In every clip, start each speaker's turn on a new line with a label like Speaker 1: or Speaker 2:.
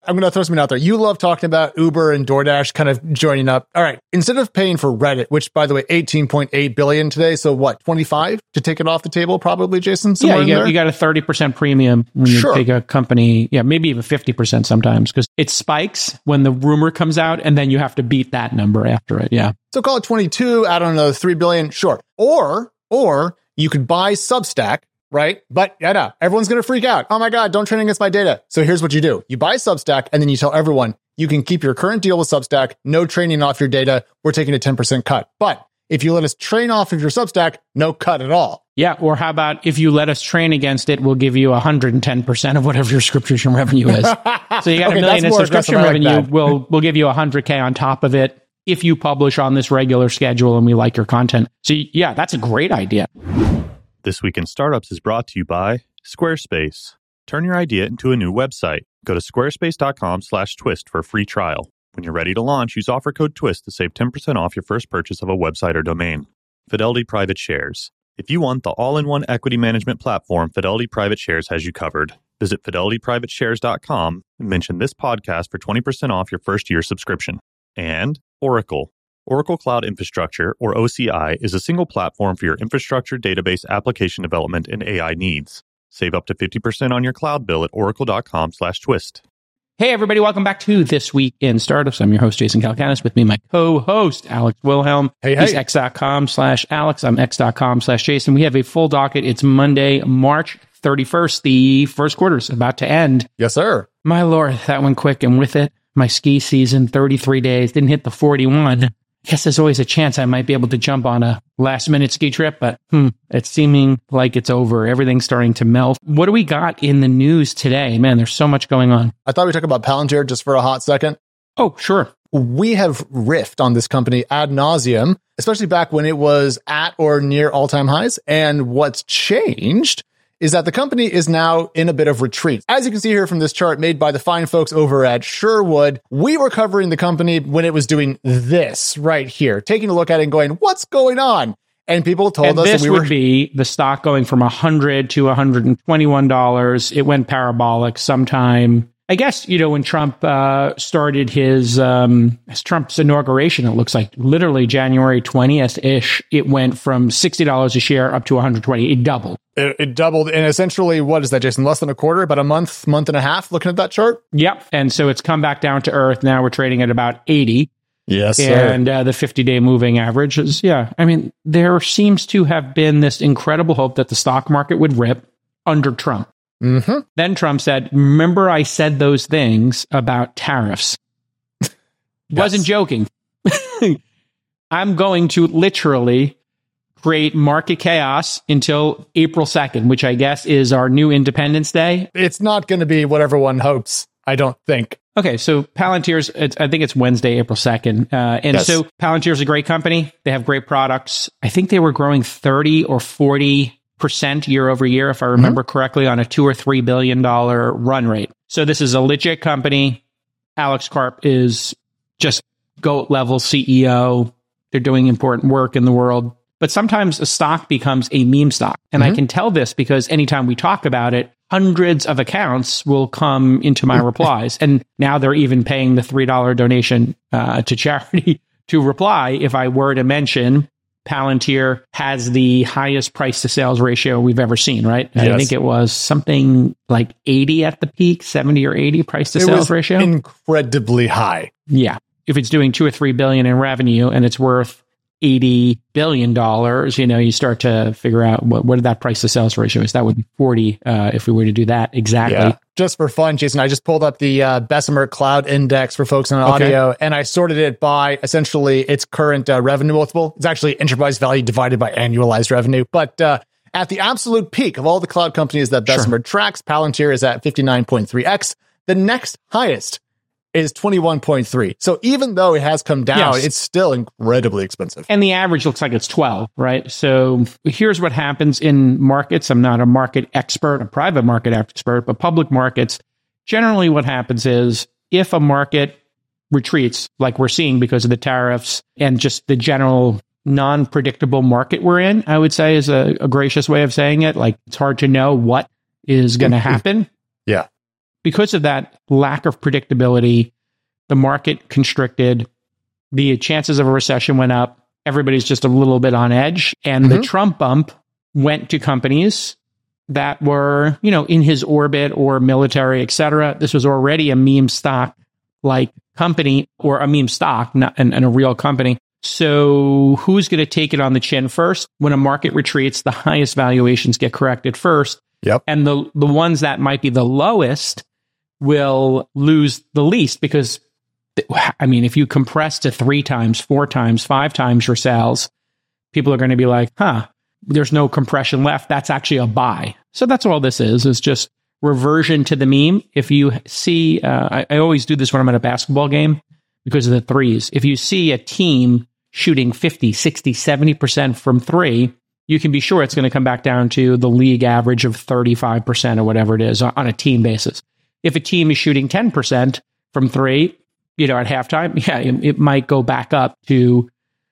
Speaker 1: I'm going to throw something out there. You love talking about Uber and DoorDash kind of joining up. All right. Instead of paying for Reddit, which by the way, 18.8 billion today. So what, 25 to take it off the table probably, Jason?
Speaker 2: Yeah, you got a 30% premium when you take a company. Yeah, maybe even 50% sometimes because it spikes when the rumor comes out and then you have to beat that number after it. Yeah.
Speaker 1: So call it 22, add on another 3 billion. Sure. Or you could buy Substack. Right? But yeah, no, everyone's going to freak out. Oh my God, don't train against my data. So here's what you do. You buy Substack and then you tell everyone you can keep your current deal with Substack. No training off your data. We're taking a 10% cut. But if you let us train off of your Substack, no cut at all.
Speaker 2: Yeah. Or how about if you let us train against it, we'll give you 110% of whatever your subscription revenue is. So you got $1 million in subscription revenue. We'll give you 100K on top of it if you publish on this regular schedule and we like your content. So yeah, that's a great idea.
Speaker 3: This Week in Startups is brought to you by Squarespace. Turn your idea into a new website. Go to squarespace.com/twist for a free trial. When you're ready to launch, use offer code TWIST to save 10% off your first purchase of a website or domain. Fidelity Private Shares. If you want the all-in-one equity management platform, Fidelity Private Shares has you covered. Visit fidelityprivateshares.com and mention this podcast for 20% off your first year subscription. And Oracle. Oracle Cloud Infrastructure, or OCI, is a single platform for your infrastructure, database, application development, and AI needs. Save up to 50% on your cloud bill at oracle.com/twist.
Speaker 2: Hey, everybody. Welcome back to This Week in Startups. I'm your host, Jason Calacanis. With me, my co-host, Alex Wilhelm.
Speaker 1: Hey.
Speaker 2: He's x.com/Alex. I'm x.com/Jason. We have a full docket. It's Monday, March 31st. The first quarter is about to end.
Speaker 1: Yes, sir.
Speaker 2: My Lord, that went quick. And with it, my ski season, 33 days, didn't hit the 41. I guess there's always a chance I might be able to jump on a last-minute ski trip, but it's seeming like it's over. Everything's starting to melt. What do we got in the news today? Man, there's so much going on.
Speaker 1: I thought we'd talk about Palantir just for a hot second.
Speaker 2: Oh, sure.
Speaker 1: We have riffed on this company ad nauseum, especially back when it was at or near all-time highs. And what's changed is that the company is now in a bit of retreat. As you can see here from this chart made by the fine folks over at Sherwood, we were covering the company when it was doing this right here, taking a look at it and going, what's going on? And people told us
Speaker 2: this
Speaker 1: that
Speaker 2: would be the stock going from $100 to $121. It went parabolic sometime. I guess, when Trump started his Trump's inauguration, it looks like literally January 20th-ish, it went from $60 a share up to $120. It doubled.
Speaker 1: It doubled. And essentially, what is that, Jason? Less than a quarter, about a month and a half, looking at that chart?
Speaker 2: Yep. And so it's come back down to earth. Now we're trading at about 80.
Speaker 1: Yes, sir.
Speaker 2: And the 50-day moving average is, there seems to have been this incredible hope that the stock market would rip under Trump.
Speaker 1: Mm-hmm.
Speaker 2: Then Trump said, remember I said those things about tariffs. Wasn't joking. I'm going to literally create market chaos until April 2nd, which I guess is our new Independence Day.
Speaker 1: It's not going to be what everyone hopes, I don't think.
Speaker 2: Okay, so Palantir's, I think it's Wednesday, April 2nd. So Palantir's a great company. They have great products. I think they were growing 30 or 40% year over year, if I remember correctly, on a $2 or $3 billion run rate. So this is a legit company. Alex Karp is just GOAT level CEO. They're doing important work in the world. But sometimes a stock becomes a meme stock. And I can tell this because anytime we talk about it, hundreds of accounts will come into my replies. And now they're even paying the $3 donation to charity to reply if I were to mention Palantir has the highest price to sales ratio we've ever seen, right?
Speaker 1: Yes.
Speaker 2: I think it was something like 80 at the peak, 70 or 80 price to sales ratio.
Speaker 1: Incredibly high.
Speaker 2: Yeah. If it's doing 2 or 3 billion in revenue and it's worth $80 billion, you start to figure out what that price to sales ratio is. That would be 40 if we were to do that exactly.
Speaker 1: Yeah. Just for fun, Jason, I just pulled up the Bessemer Cloud Index for folks on audio, and I sorted it by essentially its current revenue multiple. It's actually enterprise value divided by annualized revenue. But at the absolute peak of all the cloud companies that Bessemer tracks, Palantir is at 59.3x. The next highest is 21.3. So even though it has come down, it's still incredibly expensive.
Speaker 2: And the average looks like it's 12, right? So here's what happens in markets. I'm not a market expert, a private market expert, but public markets, generally what happens is if a market retreats, like we're seeing because of the tariffs and just the general non-predictable market we're in, I would say is a gracious way of saying it. Like it's hard to know what is going to happen.
Speaker 1: Yeah.
Speaker 2: because of that lack of predictability, the market constricted, the chances of a recession went up, everybody's just a little bit on edge. And the Trump bump went to companies that were, in his orbit or military, et cetera. This was already a meme stock like company, or a meme stock, not and a real company. So who's going to take it on the chin first? When a market retreats, the highest valuations get corrected first.
Speaker 1: Yep.
Speaker 2: And the ones that might be the lowest will lose the least, because if you compress to 3 times, 4 times, 5 times your sales, people are going to be like, there's no compression left. That's actually a buy. So that's all this is just reversion to the meme. If you see, I always do this when I'm at a basketball game because of the threes. If you see a team shooting 50, 60, 70% from 3, you can be sure it's going to come back down to the league average of 35% or whatever it is on a team basis. If a team is shooting 10% from 3, at halftime, it might go back up to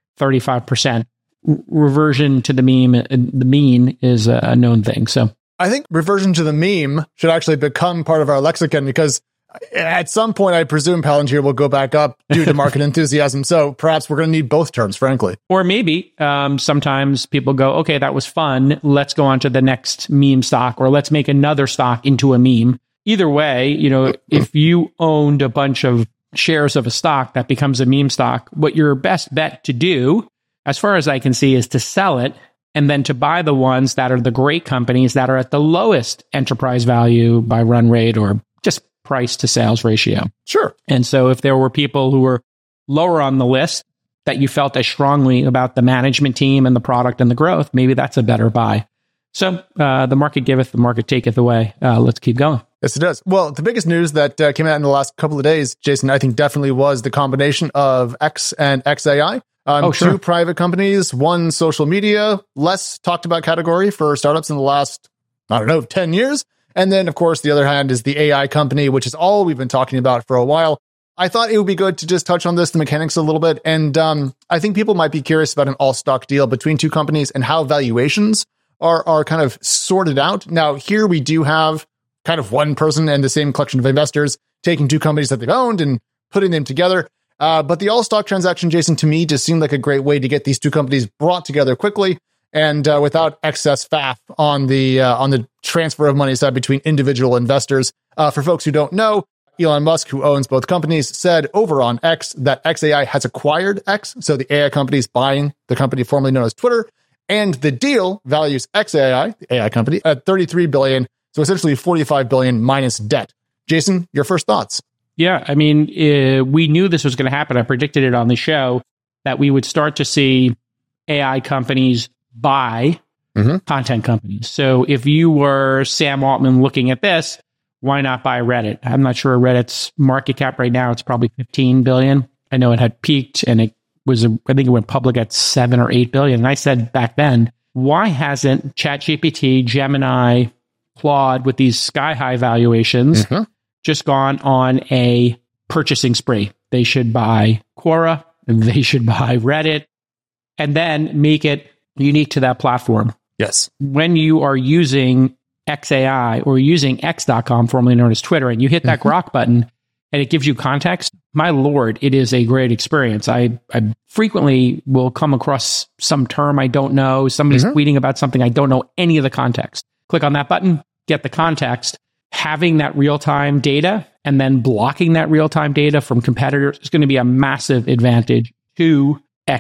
Speaker 2: 35%. Reversion to the meme, the mean is a known thing. So
Speaker 1: I think reversion to the meme should actually become part of our lexicon, because at some point, I presume Palantir will go back up due to market enthusiasm. So perhaps we're going to need both terms, frankly.
Speaker 2: Or maybe sometimes people go, okay, that was fun. Let's go on to the next meme stock, or let's make another stock into a meme. Either way, if you owned a bunch of shares of a stock that becomes a meme stock, what your best bet to do, as far as I can see, is to sell it and then to buy the ones that are the great companies that are at the lowest enterprise value by run rate or just price to sales ratio.
Speaker 1: Sure.
Speaker 2: And so if there were people who were lower on the list that you felt as strongly about the management team and the product and the growth, maybe that's a better buy. So the market giveth, the market taketh away. Let's keep going.
Speaker 1: Yes, it does. Well, the biggest news that came out in the last couple of days, Jason, I think definitely was the combination of X and XAI.
Speaker 2: Sure.
Speaker 1: 2 private companies, 1 social media, less talked about category for startups in the last, 10 years. And then, of course, the other hand is the AI company, which is all we've been talking about for a while. I thought it would be good to just touch on the mechanics a little bit. And I think people might be curious about an all-stock deal between 2 companies and how valuations are kind of sorted out. Now, here we do have kind of one person and the same collection of investors taking 2 companies that they've owned and putting them together. But the all-stock transaction, Jason, to me, just seemed like a great way to get these 2 companies brought together quickly and without excess faff on the transfer of money side between individual investors. For folks who don't know, Elon Musk, who owns both companies, said over on X that XAI has acquired X, so the AI company is buying the company formerly known as Twitter, and the deal values XAI, the AI company, at $33 billion, so essentially $45 billion minus debt. Jason, your first thoughts?
Speaker 2: Yeah, we knew this was going to happen. I predicted it on the show that we would start to see AI companies buy content companies. So if you were Sam Altman looking at this, why not buy Reddit? I'm not sure Reddit's market cap right now. It's probably 15 billion. I know it had peaked and it was, I think it went public at 7 or 8 billion. And I said back then, why hasn't ChatGPT, Gemini, Claude with these sky high valuations just gone on a purchasing spree? They should buy Quora, they should buy Reddit, and then make it unique to that platform.
Speaker 1: Yes.
Speaker 2: When you are using XAI or using X.com, formerly known as Twitter, and you hit that Grok button and it gives you context, my Lord, it is a great experience. I frequently will come across some term I don't know. Somebody's tweeting about something I don't know any of the context. Click on that button, get the context. Having that real-time data and then blocking that real-time data from competitors is going to be a massive advantage to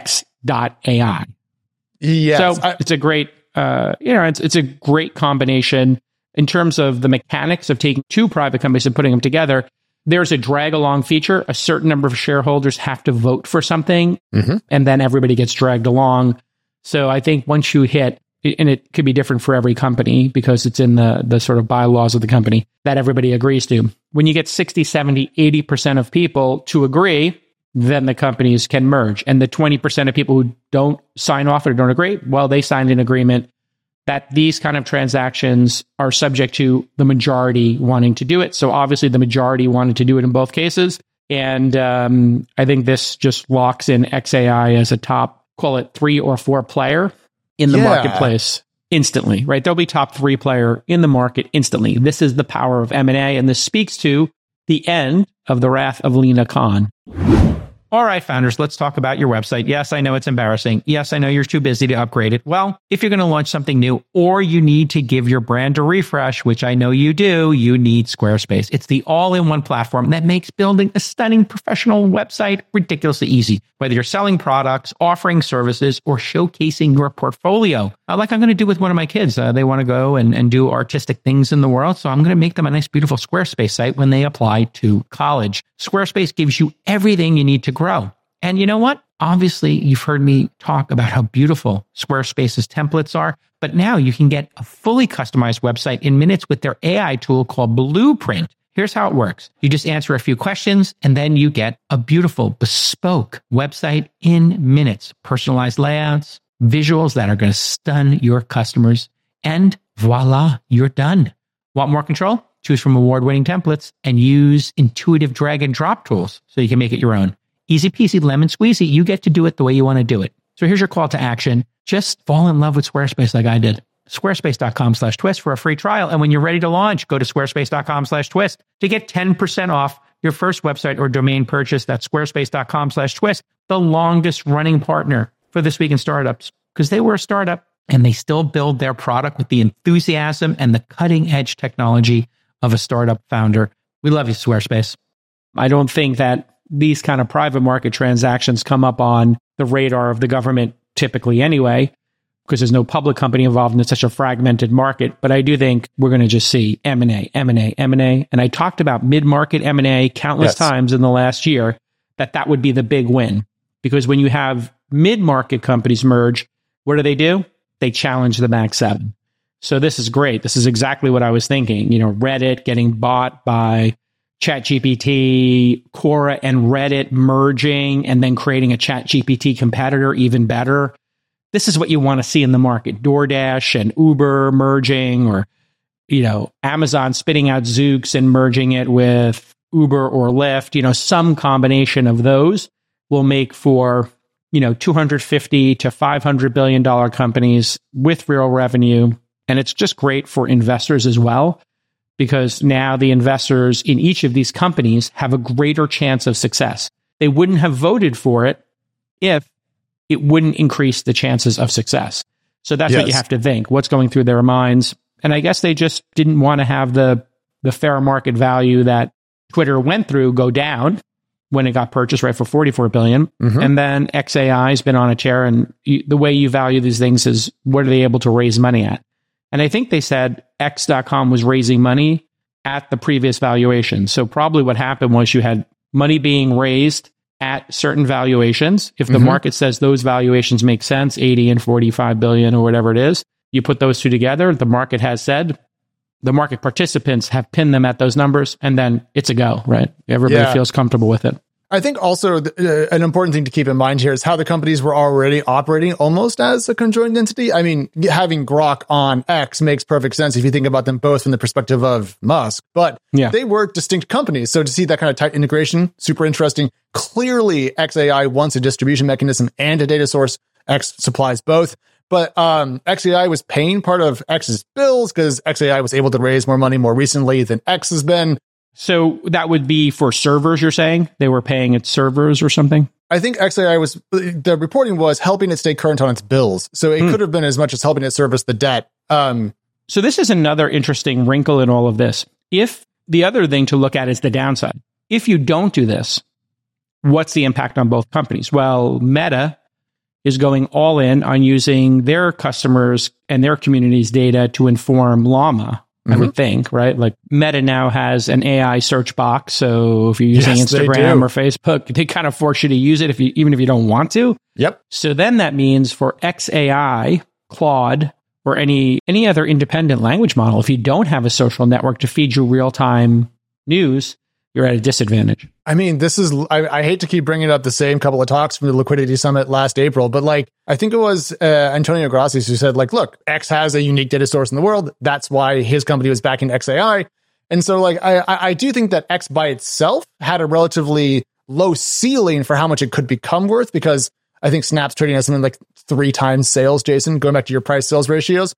Speaker 2: X.AI.
Speaker 1: Yes.
Speaker 2: So it's a great, it's a great combination in terms of the mechanics of taking 2 private companies and putting them together. There's a drag-along feature. A certain number of shareholders have to vote for something, and then everybody gets dragged along. So I think once you hit, and it could be different for every company because it's in the sort of bylaws of the company that everybody agrees to. When you get 60, 70, 80% of people to agree, then the companies can merge. And the 20% of people who don't sign off or don't agree, well, they signed an agreement that these kind of transactions are subject to the majority wanting to do it. So obviously the majority wanted to do it in both cases. And I think this just locks in XAI as a top, call it 3 or 4 player in the marketplace. instantly, right? They'll be top 3 player in the market instantly. This is the power of M&A, and this speaks to the end of the wrath of Lina Khan. All right, founders, let's talk about your website. Yes, I know it's embarrassing. Yes, I know you're too busy to upgrade it. Well, if you're going to launch something new or you need to give your brand a refresh, which I know you do, you need Squarespace. It's the all-in-one platform that makes building a stunning professional website ridiculously easy. Whether you're selling products, offering services, or showcasing your portfolio, like I'm going to do with one of my kids. They want to go and do artistic things in the world. So I'm going to make them a nice, beautiful Squarespace site when they apply to college. Squarespace gives you everything you need to grow. And you know what? Obviously, you've heard me talk about how beautiful Squarespace's templates are, but now you can get a fully customized website in minutes with their AI tool called Blueprint. Here's how it works. You just answer a few questions, and then you get a beautiful, bespoke website in minutes. Personalized layouts, visuals that are going to stun your customers, and voila, you're done. Want more control? Choose from award-winning templates and use intuitive drag and drop tools so you can make it your own. Easy peasy, lemon squeezy. You get to do it the way you want to do it. So here's your call to action. Just fall in love with Squarespace like I did. Squarespace.com/twist for a free trial. And when you're ready to launch, go to squarespace.com/twist to get 10% off your first website or domain purchase. That's squarespace.com/twist, the longest running partner for This Week in Startups, because they were a startup and they still build their product with the enthusiasm and the cutting edge technology of a startup founder. We love you, Squarespace. I don't think that these kind of private market transactions come up on the radar of the government typically anyway, because there's no public company involved in such a fragmented market. But I do think we're going to just see M&A. And I talked about mid-market M&A countless times in the last year, that would be the big win. Because when you have mid-market companies merge, what do? They challenge the Mag 7. So this is great. This is exactly what I was thinking. You know, Reddit getting bought by ChatGPT, Quora and Reddit merging and then creating a ChatGPT competitor, even better. This is what you want to see in the market. DoorDash and Uber merging, or, you know, Amazon spitting out Zoox and merging it with Uber or Lyft. You know, some combination of those will make for, you know, $250 to $500 billion companies with real revenue. And it's just great for investors as well, because now the investors in each of these companies have a greater chance of success. They wouldn't have voted for it if it wouldn't increase the chances of success. So that's what you have to think. What's going through their minds? And I guess they just didn't want to have the fair market value that Twitter went through go down when it got purchased, right, for $44 billion. Mm-hmm. And then XAI has been on a tear. And the way you value these things is, what are they able to raise money at? And I think they said X.com was raising money at the previous valuation. So probably what happened was you had money being raised at certain valuations. If the market says those valuations make sense, 80 and 45 billion or whatever it is, you put those two together, the market has said, the market participants have pinned them at those numbers, and then it's a go, right? Everybody feels comfortable with it.
Speaker 1: I think also an important thing to keep in mind here is how the companies were already operating almost as a conjoined entity. I mean, having Grok on X makes perfect sense if you think about them both from the perspective of Musk, but they were distinct companies. So to see that kind of tight integration, super interesting. Clearly, XAI wants a distribution mechanism and a data source. X supplies both. But XAI was paying part of X's bills because XAI was able to raise more money more recently than X has been.
Speaker 2: So that would be for servers, you're saying? They were paying its servers or something?
Speaker 1: I think XAI was, the reporting was helping it stay current on its bills. So it could have been as much as helping it service the debt.
Speaker 2: So this is another interesting wrinkle in all of this. If the other thing to look at is the downside. If you don't do this, what's the impact on both companies? Well, Meta is going all in on using their customers and their community's data to inform Llama. I would think, right? Like Meta now has an AI search box. So if you're using Instagram or Facebook, they kind of force you to use it even if you don't want to.
Speaker 1: Yep.
Speaker 2: So then that means for XAI, Claude, or any other independent language model, if you don't have a social network to feed you real-time news, you're at a disadvantage.
Speaker 1: I mean, this is, I hate to keep bringing up the same couple of talks from the Liquidity Summit last April, but like, I think it was Antonio Gracias who said, like, look, X has a unique data source in the world. That's why his company was backing XAI. And so like, I do think that X by itself had a relatively low ceiling for how much it could become worth, because I think Snap's trading at something like 3 times sales, Jason, going back to your price sales ratios.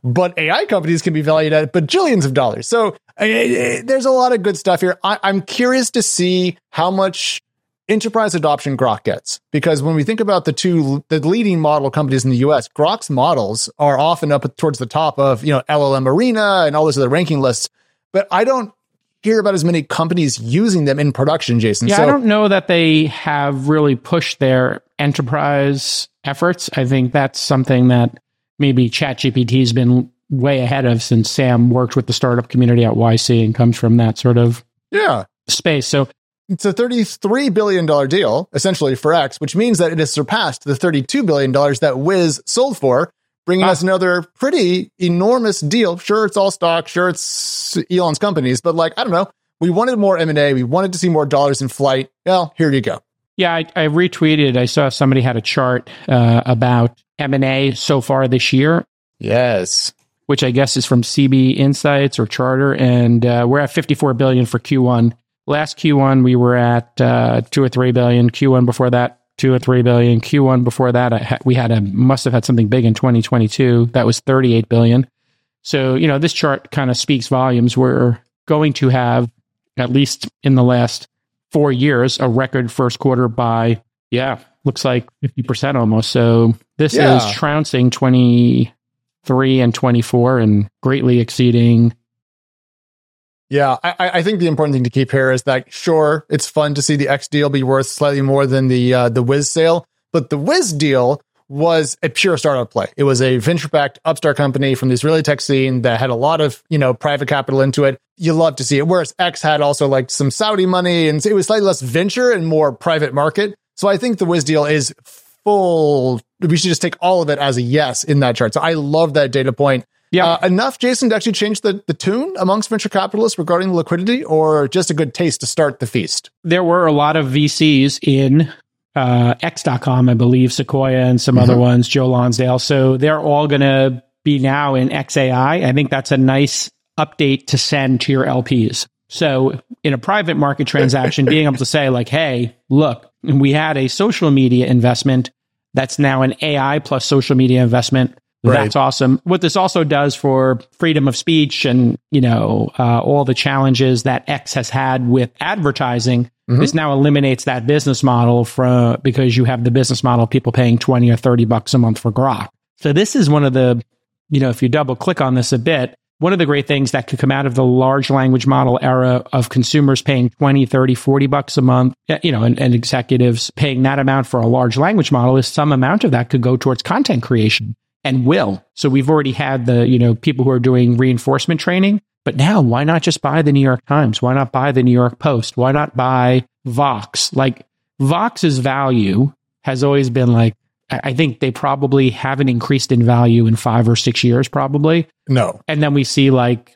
Speaker 1: but AI companies can be valued at bajillions of dollars. So there's a lot of good stuff here. I'm curious to see how much enterprise adoption Grok gets, because when we think about the leading model companies in the US, Grok's models are often up towards the top of, LLM Arena and all those other ranking lists, but I don't hear about as many companies using them in production, Jason.
Speaker 2: Yeah, I don't know that they have really pushed their enterprise efforts. I think that's something that maybe ChatGPT has been way ahead of, since Sam worked with the startup community at YC and comes from that sort of space. So
Speaker 1: it's a $33 billion deal, essentially, for X, which means that it has surpassed the $32 billion that Wiz sold for, bringing us another pretty enormous deal. Sure, it's all stock. Sure, it's Elon's companies. But I don't know. We wanted more M&A. We wanted to see more dollars in flight. Well, here you go.
Speaker 2: Yeah, I retweeted. I saw somebody had a chart about M&A so far this year.
Speaker 1: Yes.
Speaker 2: Which I guess is from CB Insights or Charter. And we're at $54 billion for Q1. Last Q1, we were at $2 or $3 billion. Q1 before that, $2 or $3 billion. Q1 before that, we must have had something big in 2022. That was $38 billion. So, this chart kind of speaks volumes. We're going to have, at least in the last 4 years, a record first quarter by, looks like 50% almost. So this is trouncing 23 and 24 and greatly exceeding.
Speaker 1: Yeah, I think the important thing to keep here is that, sure, it's fun to see the X deal be worth slightly more than the Wiz sale, but the Wiz deal was a pure startup play. It was a venture-backed upstart company from the Israeli tech scene that had a lot of, private capital into it. You love to see it. Whereas X had also some Saudi money, and it was slightly less venture and more private market. So I think the Wiz deal is full. We should just take all of it as a yes in that chart. So I love that data point. Yeah, enough, Jason, to actually change the tune amongst venture capitalists regarding liquidity, or just a good taste to start the feast?
Speaker 2: There were a lot of VCs in X.com, I believe, Sequoia and some other ones, Joe Lonsdale. So they're all going to be now in XAI. I think that's a nice update to send to your LPs. So in a private market transaction, being able to say hey, look, we had a social media investment that's now an AI plus social media investment. Right. That's awesome. What this also does for freedom of speech and, all the challenges that X has had with advertising, this now eliminates that business model because you have the business model of people paying $20 or $30 a month for Grok. So this is one of the, if you double click on this a bit, one of the great things that could come out of the large language model era of consumers paying $20, $30, $40 a month, and executives paying that amount for a large language model, is some amount of that could go towards content creation. And will. So we've already had the, people who are doing reinforcement training, but now why not just buy the New York Times? Why not buy the New York Post? Why not buy Vox? Vox's value has always been I think they probably haven't increased in value in 5 or 6 years, probably.
Speaker 1: No.
Speaker 2: And then we see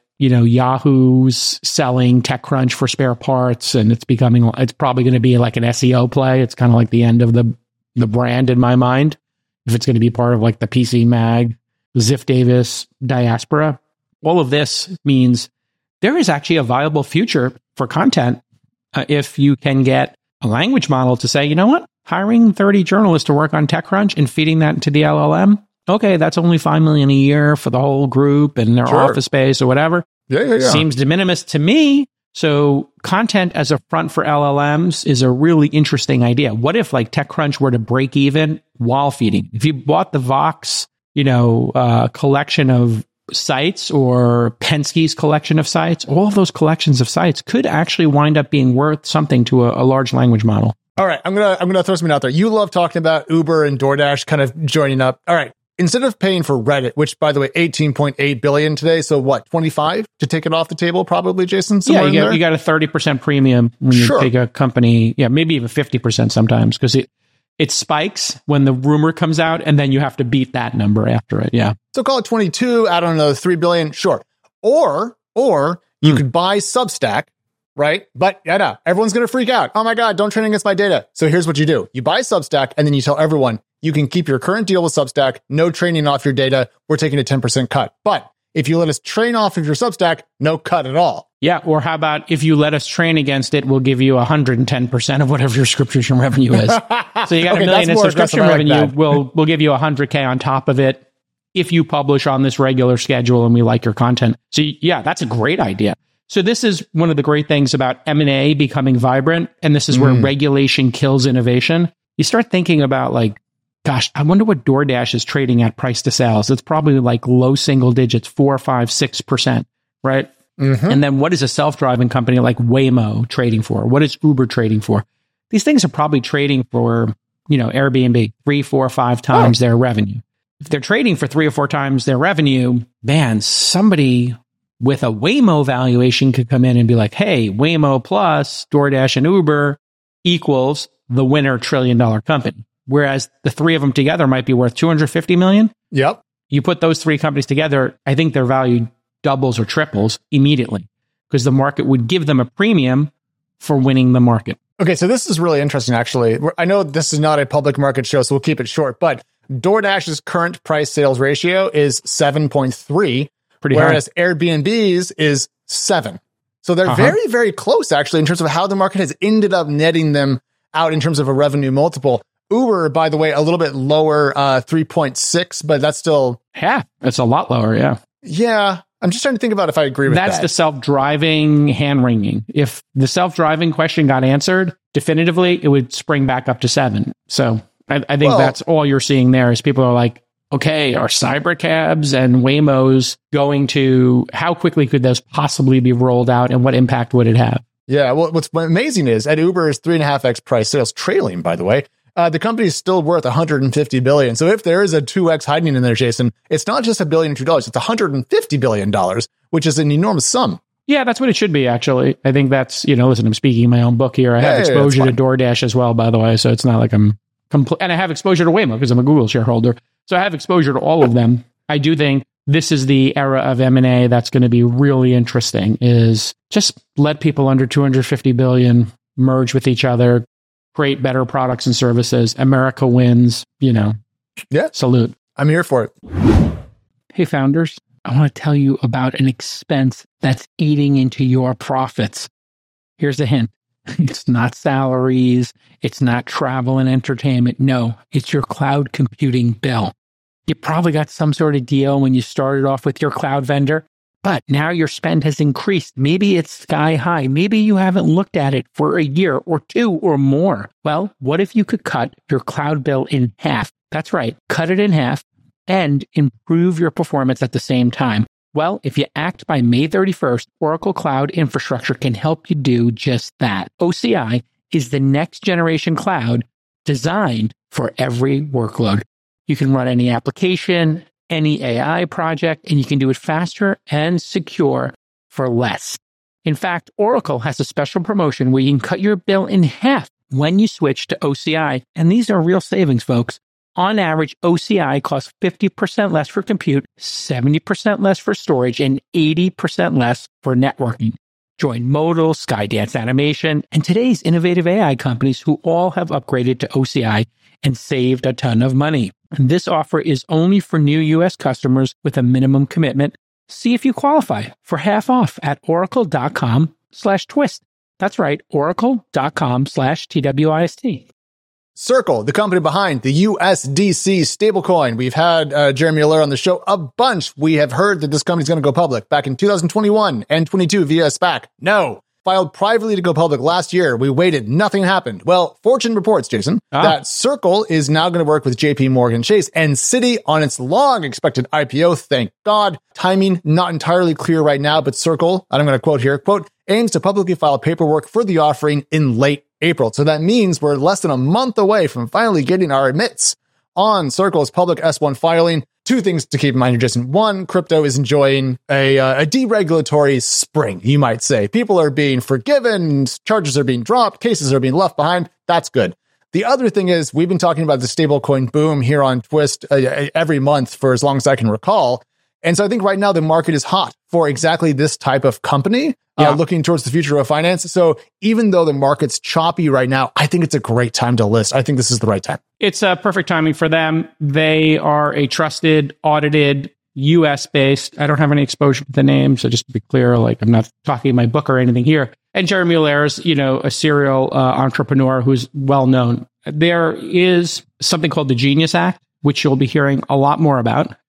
Speaker 2: Yahoo's selling TechCrunch for spare parts, and it's probably going to be like an SEO play. It's kind of like the end of the brand in my mind. If it's going to be part of the PC Mag, Ziff Davis diaspora. All of this means there is actually a viable future for content if you can get a language model to say, hiring 30 journalists to work on TechCrunch and feeding that into the LLM. Okay, that's only $5 million a year for the whole group and their office space or whatever.
Speaker 1: Yeah.
Speaker 2: Seems de minimis to me. So content as a front for LLMs is a really interesting idea. What if TechCrunch were to break even while feeding? If you bought the Vox, collection of sites, or Penske's collection of sites, all of those collections of sites could actually wind up being worth something to a large language model.
Speaker 1: All right, I'm gonna throw something out there. You love talking about Uber and DoorDash kind of joining up. All right. Instead of paying for Reddit, which, by the way, $18.8 billion today, so what, 25 to take it off the table, probably, Jason?
Speaker 2: Yeah, you got a 30% premium when you take a company. Yeah, maybe even 50% sometimes, because it spikes when the rumor comes out, and then you have to beat that number after it. Yeah.
Speaker 1: So call it 22. I don't know, $3 billion. Sure. Or you could buy Substack, right? But everyone's going to freak out. Oh my God, don't train against my data. So here's what you do: you buy Substack, and then you tell everyone, you can keep your current deal with Substack, no training off your data. We're taking a 10% cut. But if you let us train off of your Substack, no cut at all.
Speaker 2: Yeah. Or how about if you let us train against it, we'll give you 110% of whatever your subscription revenue is. So you got $1 million in subscription revenue. We'll give you $100K on top of it. if you publish on this regular schedule and we like your content. So yeah, that's a great idea. So this is one of the great things about M&A becoming vibrant. And this is where regulation kills innovation. You start thinking about like, gosh, I wonder what DoorDash is trading at price to sales. It's probably like low single digits, 4, 5, 6%, right? And then what is a self-driving company like Waymo trading for? What is Uber trading for? These things are probably trading for, Airbnb 3, 4, 5 times their revenue. If they're trading for 3 or 4 times their revenue, man, somebody with a Waymo valuation could come in and be like, hey, Waymo plus DoorDash and Uber equals the winner $1 trillion company. Whereas the 3 of them together might be worth $250 million.
Speaker 1: Yep.
Speaker 2: You put those 3 companies together, I think their value doubles or triples immediately because the market would give them a premium for winning the market.
Speaker 1: Okay, so this is really interesting, actually. I know this is not a public market show, so we'll keep it short, but DoorDash's current price sales ratio is 7.3, whereas high. Airbnb's is 7. So they're very, very close, actually, in terms of how the market has ended up netting them out in terms of a revenue multiple. Uber, by the way, a little bit lower, 3.6, but that's still...
Speaker 2: Yeah, it's a lot lower, yeah.
Speaker 1: Yeah, I'm just trying to think about if I agree with that.
Speaker 2: That's the self-driving hand-wringing. If the self-driving question got answered definitively, it would spring back up to 7. So I think that's all you're seeing there is people are like, okay, are Cybercabs and Waymos going to... How quickly could those possibly be rolled out and what impact would it have?
Speaker 1: Yeah, well, what's amazing is at Uber's 3.5x price sales trailing, by the way, the company is still worth $150 billion. So if there is a 2x hiding in there, Jason, it's not just $1 billion or $2, it's $150 billion, which is an enormous sum.
Speaker 2: Yeah, that's what it should be, actually. I think that's, listen, I'm speaking in my own book here. I have exposure to DoorDash as well, by the way. So it's not like I'm and I have exposure to Waymo because I'm a Google shareholder. So I have exposure to all of them. I do think this is the era of M&A that's going to be really interesting is just let people under 250 billion merge with each other, create better products and services. America wins, Yeah. Salute.
Speaker 1: I'm here for it.
Speaker 2: Hey, founders, I want to tell you about an expense that's eating into your profits. Here's a hint. It's not salaries. It's not travel and entertainment. No, it's your cloud computing bill. You probably got some sort of deal when you started off with your cloud vendor, but now your spend has increased. Maybe it's sky high. Maybe you haven't looked at it for a year or 2 or more. Well, what if you could cut your cloud bill in half? That's right. Cut it in half and improve your performance at the same time. Well, if you act by May 31st, Oracle Cloud Infrastructure can help you do just that. OCI is the next generation cloud designed for every workload. You can run any application, any AI project, and you can do it faster and secure for less. In fact, Oracle has a special promotion where you can cut your bill in half when you switch to OCI. And these are real savings, folks. On average, OCI costs 50% less for compute, 70% less for storage, and 80% less for networking. Join Modal, Skydance Animation, and today's innovative AI companies who all have upgraded to OCI and saved a ton of money. And this offer is only for new U.S. customers with a minimum commitment. See if you qualify for half off at oracle.com/twist. That's right, oracle.com/TWIST.
Speaker 1: Circle, the company behind the USDC stablecoin. We've had Jeremy Allaire on the show a bunch. We have heard that this company's going to go public back in 2021 and 22 via SPAC. No. Filed privately to go public last year. We waited. Nothing happened. Well, Fortune reports, Jason, that Circle is now going to work with JP Morgan Chase and Citi on its long expected IPO. Thank God. Timing not entirely clear right now, but Circle, and I'm going to quote here, quote, aims to publicly file paperwork for the offering in late April. So that means we're less than a month away from finally getting our admits on Circle's public S1 filing. 2 things to keep in mind here, Jason. 1, crypto is enjoying a deregulatory spring, you might say. People are being forgiven, charges are being dropped, cases are being left behind. That's good. The other thing is we've been talking about the stablecoin boom here on Twist every month for as long as I can recall. And so I think right now the market is hot for exactly this type of company, looking towards the future of finance. So even though the market's choppy right now, I think it's a great time to list. I think this is the right time.
Speaker 2: It's a perfect timing for them. They are a trusted, audited, US-based. I don't have any exposure to the name, so just to be clear, like I'm not talking in my book or anything here. And Jeremy Allaire is, a serial entrepreneur who's well known. There is something called the Genius Act, which you'll be hearing a lot more about.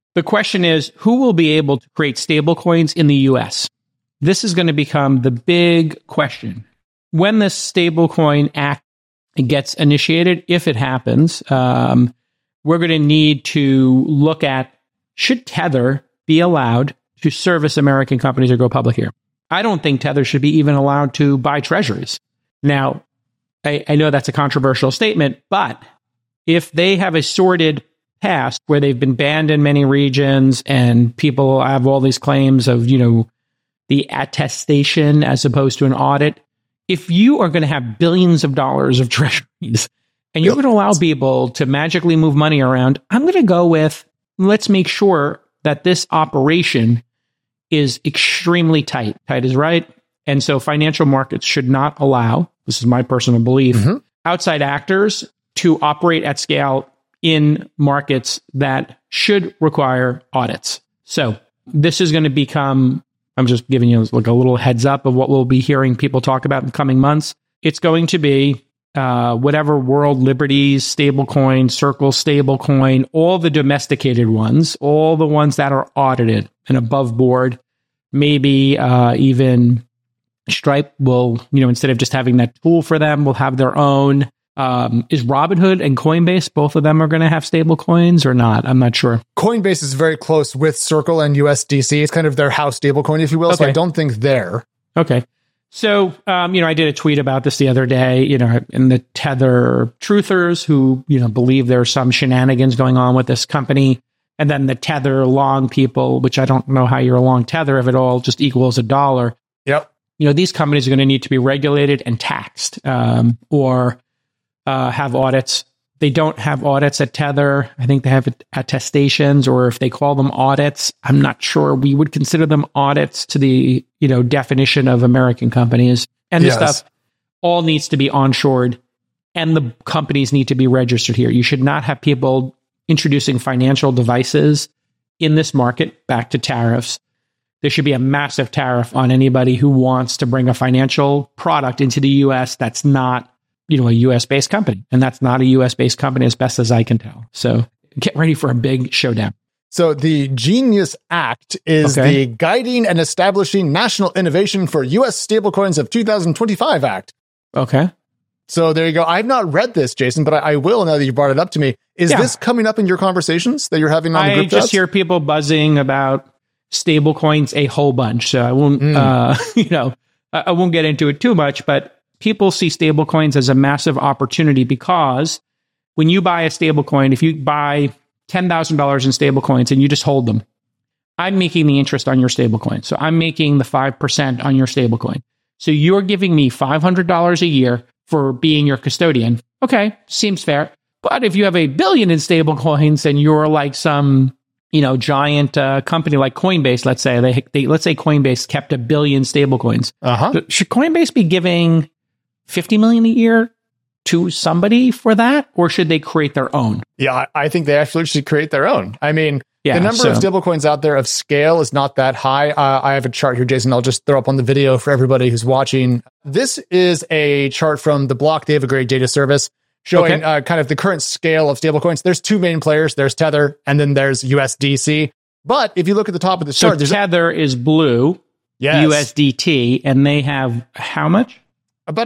Speaker 2: The question is, who will be able to create stablecoins in the US? This is going to become the big question. When this Stablecoin Act gets initiated, if it happens, we're going to need to look at, should Tether be allowed to service American companies or go public here? I don't think Tether should be even allowed to buy treasuries. Now, I know that's a controversial statement, but if they have a sordid past where they've been banned in many regions and people have all these claims of, the attestation as opposed to an audit, if you are going to have billions of dollars of treasuries and you're going to allow people to magically move money around, I'm going to go with, let's make sure that this operation is extremely tight. Tight is right. And so financial markets should not allow, this is my personal belief, outside actors to operate at scale in markets that should require audits. So this is going to become, I'm just giving you like a little heads up of what we'll be hearing people talk about in the coming months. It's going to be whatever World Liberties stablecoin, Circle stablecoin, all the domesticated ones, all the ones that are audited and above board. Maybe even Stripe will, instead of just having that tool for them, will have their own. Is Robinhood and Coinbase, both of them are going to have stable coins or not? I'm not sure.
Speaker 1: Coinbase is very close with Circle and USDC. It's kind of their house stable coin, if you will. Okay. So I don't think they're.
Speaker 2: Okay. So, I did a tweet about this the other day, and the Tether truthers who, believe there's some shenanigans going on with this company. And then the Tether long people, which I don't know how you're a long Tether if it all just equals $1.
Speaker 1: Yep.
Speaker 2: These companies are going to need to be regulated and taxed, or have audits. They don't have audits at Tether. I think they have attestations, or if they call them audits, I'm not sure we would consider them audits to the, definition of American companies. And this stuff all needs to be onshored, and the companies need to be registered here. You should not have people introducing financial devices in this market. Back to tariffs. There should be a massive tariff on anybody who wants to bring a financial product into the US that's not, a US-based company. And that's not a US-based company as best as I can tell. So get ready for a big showdown.
Speaker 1: So the Genius Act is the Guiding and Establishing National Innovation for U.S. Stablecoins of 2025 Act.
Speaker 2: Okay.
Speaker 1: So there you go. I've not read this, Jason, but I will now that you brought it up to me. Is this coming up in your conversations that you're having on the group chats?
Speaker 2: I just hear people buzzing about stablecoins a whole bunch. So I won't, I won't get into it too much, but people see stablecoins as a massive opportunity because when you buy a stablecoin, if you buy $10,000 in stablecoins and you just hold them, I'm making the interest on your stablecoin. So I'm making the 5% on your stablecoin. So you're giving me $500 a year for being your custodian. Okay, seems fair. But if you have $1 billion in stablecoins and you're like some, giant company like Coinbase, let's say let's say Coinbase kept $1 billion stablecoins. Should Coinbase be giving $50 million a year to somebody for that, or should they create their own?
Speaker 1: Yeah, I think they actually should create their own. I mean, the number of stablecoins out there of scale is not that high. I have a chart here, Jason. I'll just throw up on the video for everybody who's watching. This is a chart from the Block Data Grade Data Service showing kind of the current scale of stablecoins. There's two main players. There's Tether, and then there's USDC. But if you look at the top of the chart,
Speaker 2: Tether is blue, USDT, and they have how much?
Speaker 1: About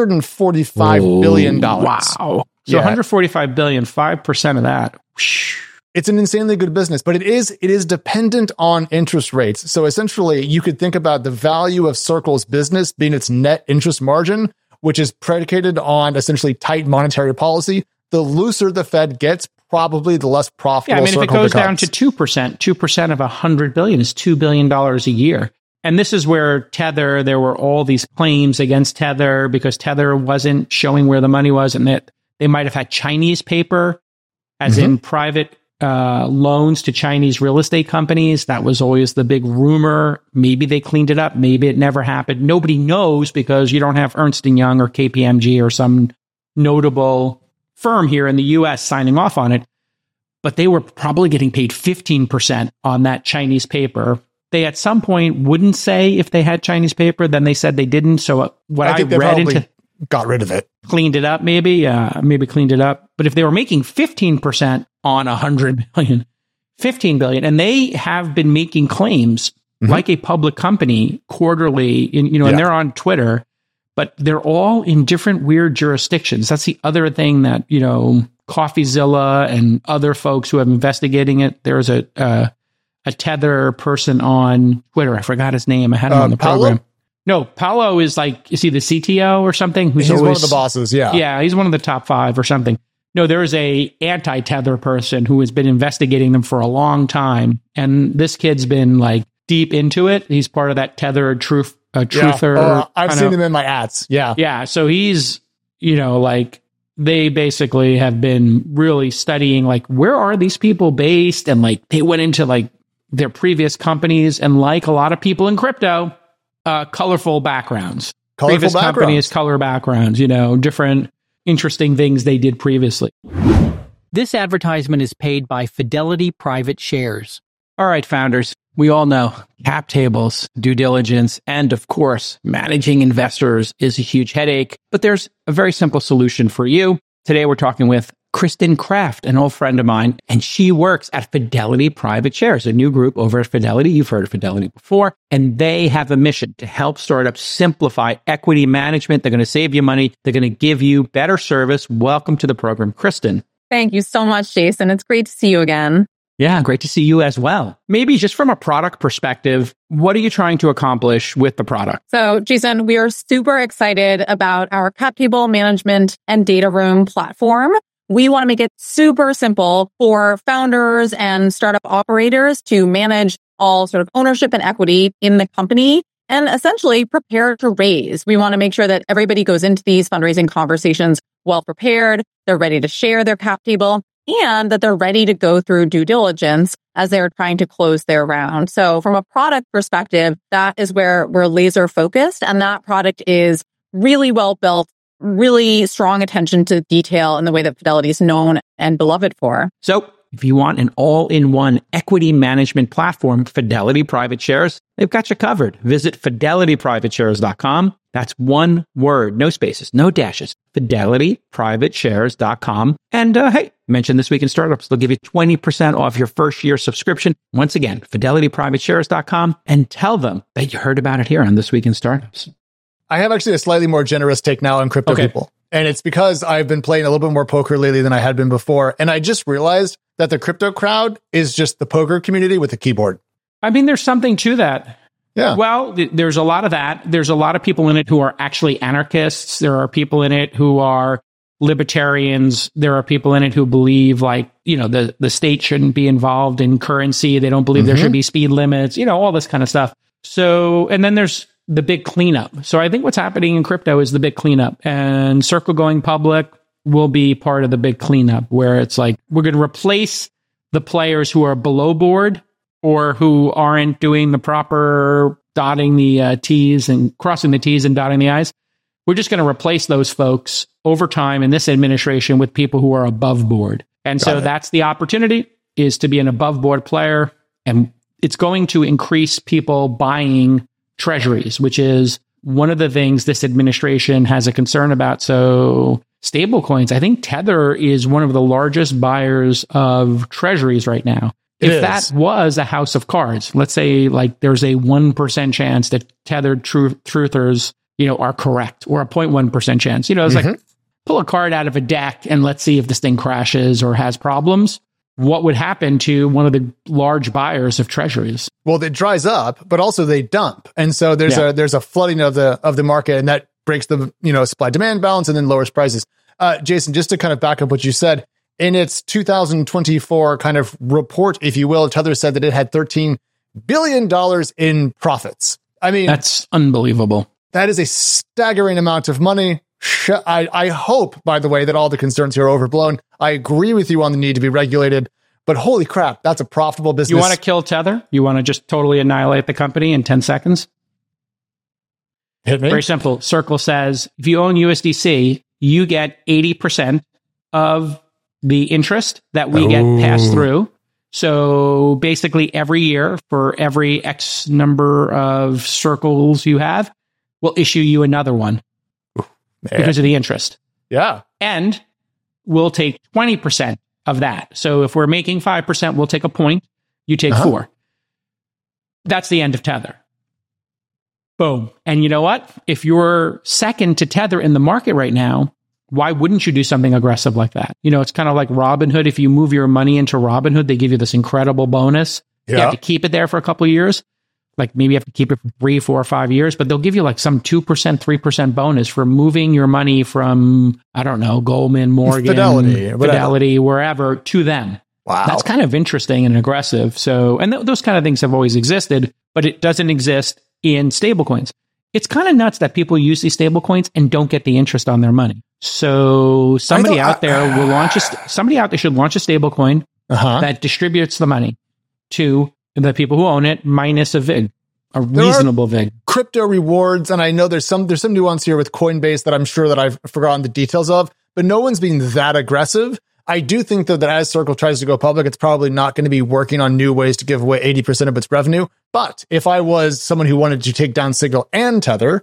Speaker 1: $145 billion.
Speaker 2: Wow. So $145 billion, 5% of that.
Speaker 1: It's an insanely good business, but it is dependent on interest rates. So essentially, you could think about the value of Circle's business being its net interest margin, which is predicated on essentially tight monetary policy. The looser the Fed gets, probably the less profitable Circle becomes.
Speaker 2: If it goes down to 2% of $100 billion is $2 billion a year. And this is where Tether, there were all these claims against Tether because Tether wasn't showing where the money was, and that they might have had Chinese paper, as in private loans to Chinese real estate companies. That was always the big rumor. Maybe they cleaned it up. Maybe it never happened. Nobody knows because you don't have Ernst & Young or KPMG or some notable firm here in the U.S. signing off on it. But they were probably getting paid 15% on that Chinese paper. They at some point wouldn't say if they had Chinese paper, then they said they didn't. So what I read into
Speaker 1: got rid of it,
Speaker 2: cleaned it up, maybe cleaned it up. But if they were making 15% on $100 million, $15 billion. And they have been making claims like a public company quarterly, and they're on Twitter, but they're all in different weird jurisdictions. That's the other thing that, CoffeeZilla and other folks who have investigating it. There's a Tether person on Twitter. I forgot his name. I had him on the program. No, Paolo is he the CTO or something?
Speaker 1: He's one of the bosses, yeah.
Speaker 2: Yeah, he's one of the top 5 or something. No, there's a anti-Tether person who has been investigating them for a long time. And this kid's been deep into it. He's part of that Tether truther.
Speaker 1: Yeah. I've seen him in my ads. Yeah.
Speaker 2: Yeah. So he's, they basically have been really studying, where are these people based? And they went into their previous companies, and a lot of people in crypto, colorful backgrounds. Previous companies, color backgrounds, different interesting things they did previously.
Speaker 4: This advertisement is paid by Fidelity Private Shares.
Speaker 2: All right, founders, we all know cap tables, due diligence, and of course, managing investors is a huge headache, but there's a very simple solution for you. Today, we're talking with Kristen Kraft, an old friend of mine, and she works at Fidelity Private Shares, a new group over at Fidelity. You've heard of Fidelity before, and they have a mission to help startups simplify equity management. They're going to save you money. They're going to give you better service. Welcome to the program, Kristen.
Speaker 5: Thank you so much, Jason. It's great to see you again.
Speaker 2: Yeah, great to see you as well. Maybe just from a product perspective, what are you trying to accomplish with the product?
Speaker 5: So, Jason, we are super excited about our cap table management and data room platform. We want to make it super simple for founders and startup operators to manage all sort of ownership and equity in the company and essentially prepare to raise. We want to make sure that everybody goes into these fundraising conversations well prepared, they're ready to share their cap table, and that they're ready to go through due diligence as they're trying to close their round. So from a product perspective, that is where we're laser focused. And that product is really well built, really strong attention to detail in the way that Fidelity is known and beloved for.
Speaker 2: So if you want an all-in-one equity management platform, Fidelity Private Shares, they've got you covered. Visit fidelityprivateshares.com. That's one word, no spaces, no dashes, fidelityprivateshares.com. And hey, mention This Week in Startups. They'll give you 20% off your first year subscription. Once again, fidelityprivateshares.com, and tell them that you heard about it here on This Week in Startups.
Speaker 1: I have actually a slightly more generous take now on crypto people. And it's because I've been playing a little bit more poker lately than I had been before. And I just realized that the crypto crowd is just the poker community with a keyboard.
Speaker 2: I mean, there's something to that.
Speaker 1: Yeah.
Speaker 2: Well, there's a lot of that. There's a lot of people in it who are actually anarchists. There are people in it who are libertarians. There are people in it who believe the state shouldn't be involved in currency. They don't believe there should be speed limits, all this kind of stuff. So, and then there's the big cleanup. So I think what's happening in crypto is the big cleanup, and Circle going public will be part of the big cleanup, where it's we're going to replace the players who are below board or who aren't doing the proper dotting the T's and crossing the T's and dotting the I's. We're just going to replace those folks over time in this administration with people who are above board. And so that's the opportunity, is to be an above board player. And it's going to increase people buying treasuries, which is one of the things this administration has a concern about. So stablecoins, I think Tether is one of the largest buyers of treasuries right now. If that was a house of cards, let's say there's a 1% chance that tethered truthers, are correct, or a 0.1% chance, it's pull a card out of a deck and let's see if this thing crashes or has problems. What would happen to one of the large buyers of treasuries?
Speaker 1: Well, it dries up, but also they dump. And so there's a flooding of the market, and that breaks the, supply demand balance and then lowers prices. Jason, just to kind of back up what you said, in its 2024 kind of report, if you will, Tether said that it had $13 billion in profits. I mean,
Speaker 2: that's unbelievable.
Speaker 1: That is a staggering amount of money. I hope, by the way, that all the concerns here are overblown. I agree with you on the need to be regulated, but holy crap, that's a profitable business.
Speaker 2: You want to kill Tether? You want to just totally annihilate the company in 10 seconds?
Speaker 1: Hit me.
Speaker 2: Very simple. Circle says, if you own USDC, you get 80% of the interest that we get passed through. So basically every year, for every X number of circles you have, we'll issue you another one. Because of the interest.
Speaker 1: Yeah.
Speaker 2: And we'll take 20% of that. So if we're making 5%, we'll take a point. You take 4. That's the end of Tether. Boom. And you know what? If you're second to Tether in the market right now, why wouldn't you do something aggressive like that? You know, it's kind of like Robinhood. If you move your money into Robinhood, they give you this incredible bonus. You have to keep it there for a couple of years. Like maybe you have to keep it for 3, 4, 5 years, but they'll give you like some 2%, 3% bonus for moving your money from, I don't know, Goldman, Morgan, Fidelity, wherever, to them.
Speaker 1: Wow.
Speaker 2: That's kind of interesting and aggressive. So, and those kind of things have always existed, but it doesn't exist in stablecoins. It's kind of nuts that people use these stablecoins and don't get the interest on their money. So somebody out there should launch a stablecoin that distributes the money to the people who own it minus a VIG, a reasonable VIG.
Speaker 1: Crypto rewards, and I know there's some nuance here with Coinbase that I'm sure that I've forgotten the details of, but no one's being that aggressive. I do think though that as Circle tries to go public, it's probably not going to be working on new ways to give away 80% of its revenue. But if I was someone who wanted to take down Circle and Tether,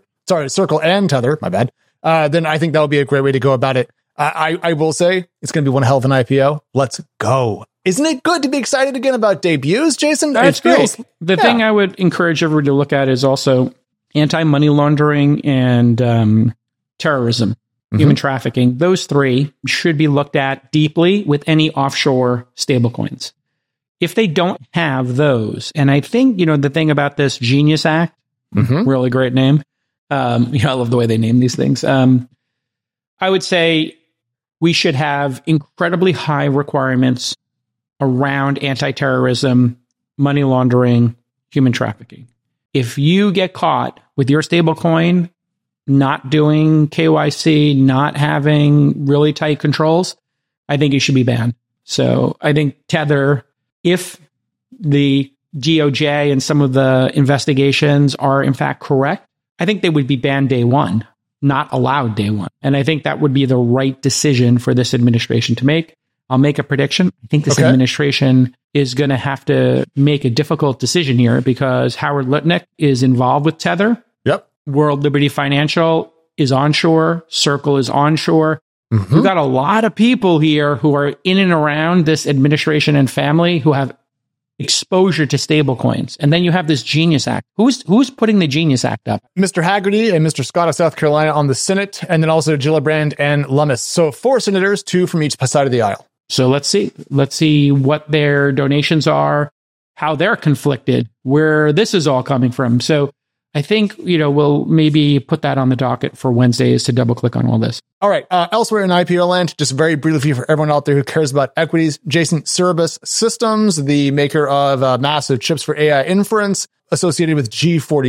Speaker 1: my bad, then I think that would be a great way to go about it. I will say it's going to be one hell of an IPO. Let's go. Isn't it good to be excited again about debuts, Jason?
Speaker 2: It's great. The thing I would encourage everyone to look at is also anti-money laundering and terrorism, human trafficking. Those 3 should be looked at deeply with any offshore stablecoins. If they don't have those, and I think, the thing about this Genius Act, really great name. I love the way they name these things. I would say we should have incredibly high requirements around anti-terrorism, money laundering, human trafficking. If you get caught with your stablecoin not doing KYC, not having really tight controls, I think you should be banned. So I think Tether, if the DOJ and some of the investigations are in fact correct, I think they would be banned day one, not allowed day one. And I think that would be the right decision for this administration to make. I'll make a prediction. I think this administration is going to have to make a difficult decision here because Howard Lutnick is involved with Tether.
Speaker 1: Yep.
Speaker 2: World Liberty Financial is onshore. Circle is onshore. We've got a lot of people here who are in and around this administration and family who have exposure to stablecoins. And then you have this Genius Act. Who's putting the Genius Act up?
Speaker 1: Mr. Hagerty and Mr. Scott of South Carolina on the Senate, and then also Gillibrand and Lummis. So 4 senators, 2 from each side of the aisle.
Speaker 2: So let's see what their donations are, how they're conflicted, where this is all coming from. So I think, we'll maybe put that on the docket for Wednesdays to double click on all this.
Speaker 1: All right. Elsewhere in IPO land, just very briefly for everyone out there who cares about equities, Jason, Cerebras Systems, the maker of massive chips for AI inference associated with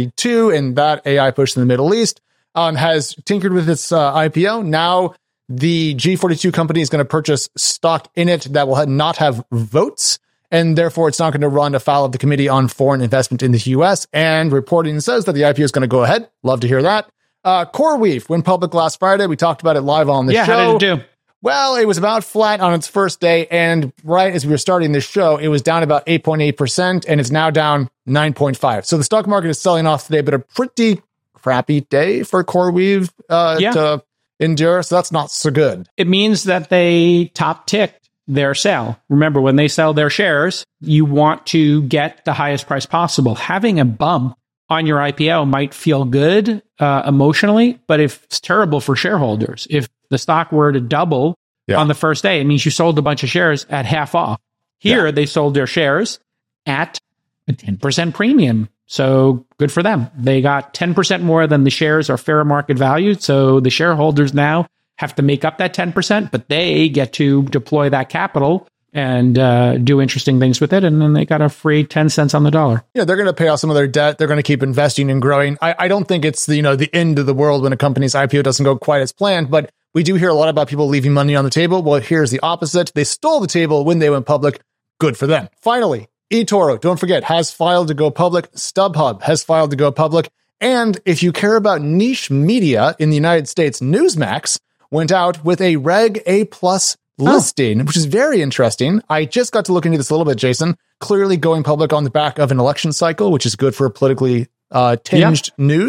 Speaker 1: G42 and that AI push in the Middle East, has tinkered with its IPO. Now the G42 company is going to purchase stock in it that will not have votes, and therefore it's not going to run afoul of the Committee on Foreign Investment in the U.S. And reporting says that the IPO is going to go ahead. Love to hear that. CoreWeave went public last Friday. We talked about it live on the show.
Speaker 2: How did it do?
Speaker 1: Well, it was about flat on its first day, and right as we were starting this show, it was down about 8.8%, and it's now down 9.5%. So the stock market is selling off today, but a pretty crappy day for CoreWeave to endure, so that's not so good.
Speaker 2: It means that they top-ticked their sale. Remember, when they sell their shares, you want to get the highest price possible. Having a bump on your IPO might feel good emotionally, but it's terrible for shareholders. If the stock were to double on the first day, it means you sold a bunch of shares at half off. Here, they sold their shares at a 10% premium. So good for them. They got 10% more than the shares are fair market valued. So the shareholders now have to make up that 10%, but they get to deploy that capital and do interesting things with it. And then they got a free 10 cents on the dollar.
Speaker 1: Yeah, they're going to pay off some of their debt. They're going to keep investing and growing. I don't think it's the end of the world when a company's IPO doesn't go quite as planned, but we do hear a lot about people leaving money on the table. Well, here's the opposite. They stole the table when they went public. Good for them. Finally, eToro, don't forget, has filed to go public. StubHub has filed to go public. And if you care about niche media in the United States, Newsmax went out with a Reg A+ listing, which is very interesting. I just got to look into this a little bit, Jason. Clearly going public on the back of an election cycle, which is good for politically tinged news.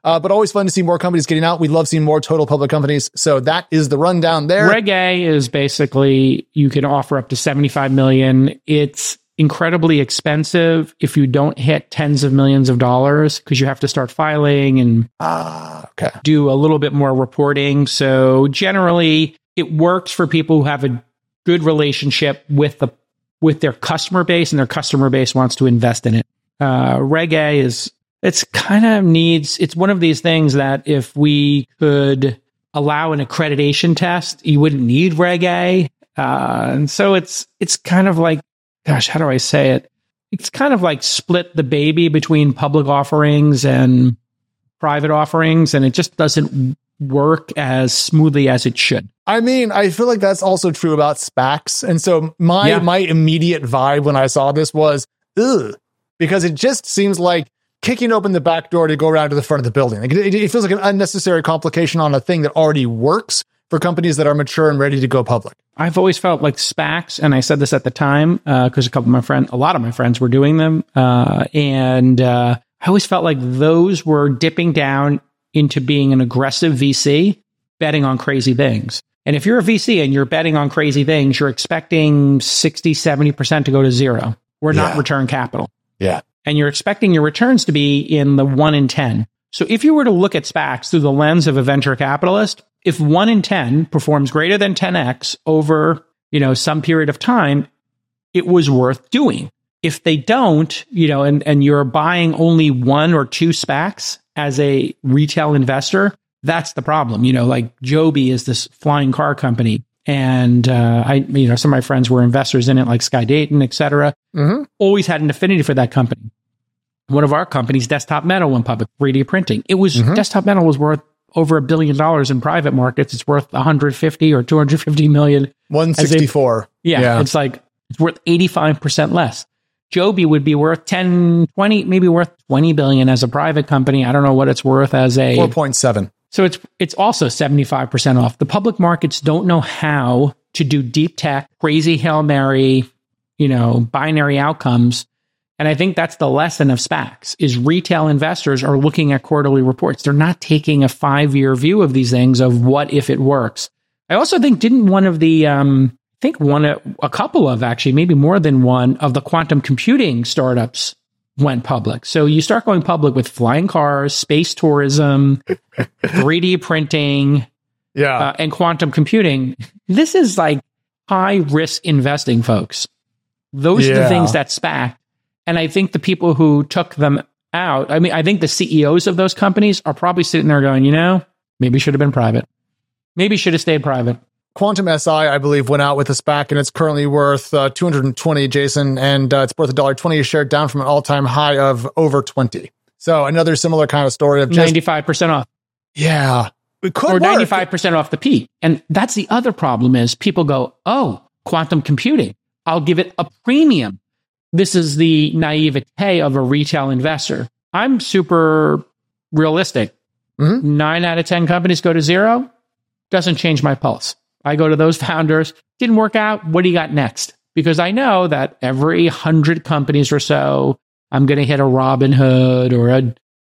Speaker 1: But always fun to see more companies getting out. We love seeing more total public companies. So that is the rundown there.
Speaker 2: Reg A is basically, you can offer up to 75 million. It's incredibly expensive if you don't hit tens of millions of dollars, because you have to start filing and do a little bit more reporting. So generally, it works for people who have a good relationship with their customer base, and their customer base wants to invest in it. Reg A it's one of these things that if we could allow an accreditation test, you wouldn't need Reg A. And so it's kind of like, gosh, how do I say it? It's kind of like split the baby between public offerings and private offerings, and it just doesn't work as smoothly as it should.
Speaker 1: I mean, I feel like that's also true about SPACs. And so my immediate vibe when I saw this was, ugh, because it just seems like kicking open the back door to go around to the front of the building. Like it feels like an unnecessary complication on a thing that already works for companies that are mature and ready to go public.
Speaker 2: I've always felt like SPACs, and I said this at the time, because a lot of my friends were doing them. And I always felt like those were dipping down into being an aggressive VC, betting on crazy things. And if you're a VC and you're betting on crazy things, you're expecting 60, 70% to go to zero or not return capital.
Speaker 1: Yeah.
Speaker 2: And you're expecting your returns to be in the 1 in 10. So if you were to look at SPACs through the lens of a venture capitalist, if 1 in 10 performs greater than 10x over, some period of time, it was worth doing. If they don't, and you're buying only 1 or 2 SPACs as a retail investor, that's the problem. Like Joby is this flying car company. And some of my friends were investors in it, like Sky Dayton, et cetera. Mm-hmm. Always had an affinity for that company. One of our companies, Desktop Metal, went public, 3D printing. It was Desktop Metal was worth over $1 billion in private markets. It's worth 150 or 250 million.
Speaker 1: 164.
Speaker 2: It's like it's worth 85% less. Joby would be worth 10, 20, maybe worth 20 billion as a private company. I don't know what it's worth as a
Speaker 1: 4.7.
Speaker 2: So it's also 75% off. The public markets don't know how to do deep tech, crazy Hail Mary, binary outcomes. And I think that's the lesson of SPACs is retail investors are looking at quarterly reports. They're not taking a 5-year view of these things of what if it works. I also think a couple of actually, maybe more than one of the quantum computing startups went public. So you start going public with flying cars, space tourism, 3D printing, and quantum computing. This is like high risk investing, folks. Those are the things that SPAC. And I think the people who took them out, I think the CEOs of those companies are probably sitting there going, maybe should have been private. Maybe should have stayed private.
Speaker 1: Quantum SI, I believe, went out with a SPAC, and it's currently worth $220, Jason, and it's worth $1.20 a share, down from an all-time high of over 20. So another similar kind of story of just
Speaker 2: 95% off.
Speaker 1: Yeah, it could
Speaker 2: or
Speaker 1: work.
Speaker 2: 95% off the peak. And that's the other problem is people go, oh, quantum computing, I'll give it a premium. This is the naivete of a retail investor. I'm super realistic. 9 out of 10 companies go to zero. Doesn't change my pulse. I go to those founders. Didn't work out. What do you got next? Because I know that every 100 companies or so, I'm going to hit a Robinhood or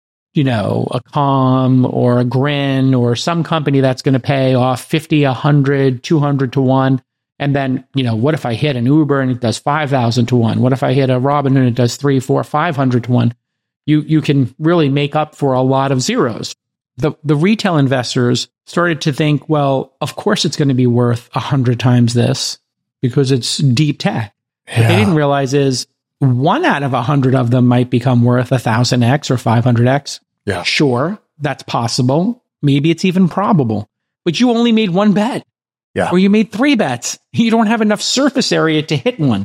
Speaker 2: a Calm or a Grin or some company that's going to pay off 50, 100, 200 to 1. And then, what if I hit an Uber and it does 5,000 to 1? What if I hit a Robinhood and it does 3, 4, 500 to 1? You can really make up for a lot of zeros. The retail investors started to think, well, of course it's going to be worth 100 times this because it's deep tech. Yeah. What they didn't realize is 1 out of 100 of them might become worth 1,000x or 500x.
Speaker 1: Yeah.
Speaker 2: Sure, that's possible. Maybe it's even probable. But you only made 1 bet.
Speaker 1: Yeah.
Speaker 2: Or you made 3 bets. You don't have enough surface area to hit one.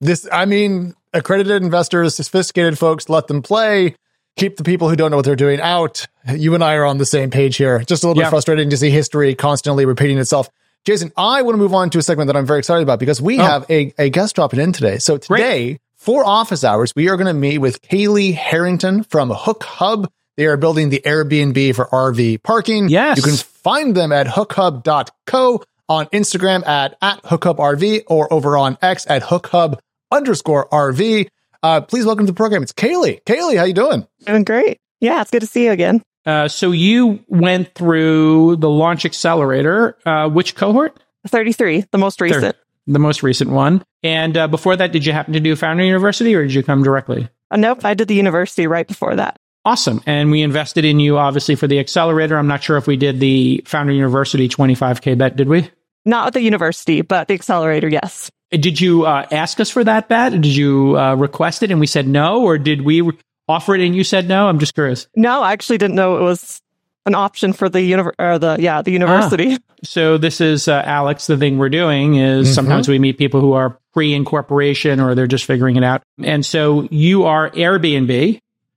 Speaker 1: Accredited investors, sophisticated folks, let them play. Keep the people who don't know what they're doing out. You and I are on the same page here. Just a little bit frustrating to see history constantly repeating itself. Jason, I want to move on to a segment that I'm very excited about because we have a guest dropping in today. So today, for office hours, we are going to meet with Kaylee Harrington from Hook Hub. They are building the Airbnb for RV parking.
Speaker 2: Yes.
Speaker 1: You can find them at hookhub.co, on Instagram at HookHubRV, or over on X at HookHub_RV. Please welcome to the program. It's Kaylee. Kaylee, how you doing?
Speaker 6: Doing great. Yeah, it's good to see you again.
Speaker 2: So you went through the Launch Accelerator. Which cohort?
Speaker 6: 33, the most recent.
Speaker 2: The most recent one. And before that, did you happen to do Founder University or did you come directly?
Speaker 6: Nope, I did the university right before that.
Speaker 2: Awesome. And we invested in you, obviously, for the accelerator. I'm not sure if we did the Founder University 25K bet, did we?
Speaker 6: Not at the university, but the accelerator, yes.
Speaker 2: Did you ask us for that bet? Did you request it and we said no? Or did we offer it and you said no? I'm just curious.
Speaker 6: No, I actually didn't know it was an option for the university.
Speaker 2: So this is, Alex, the thing we're doing is sometimes we meet people who are pre-incorporation or they're just figuring it out. And so you are Airbnb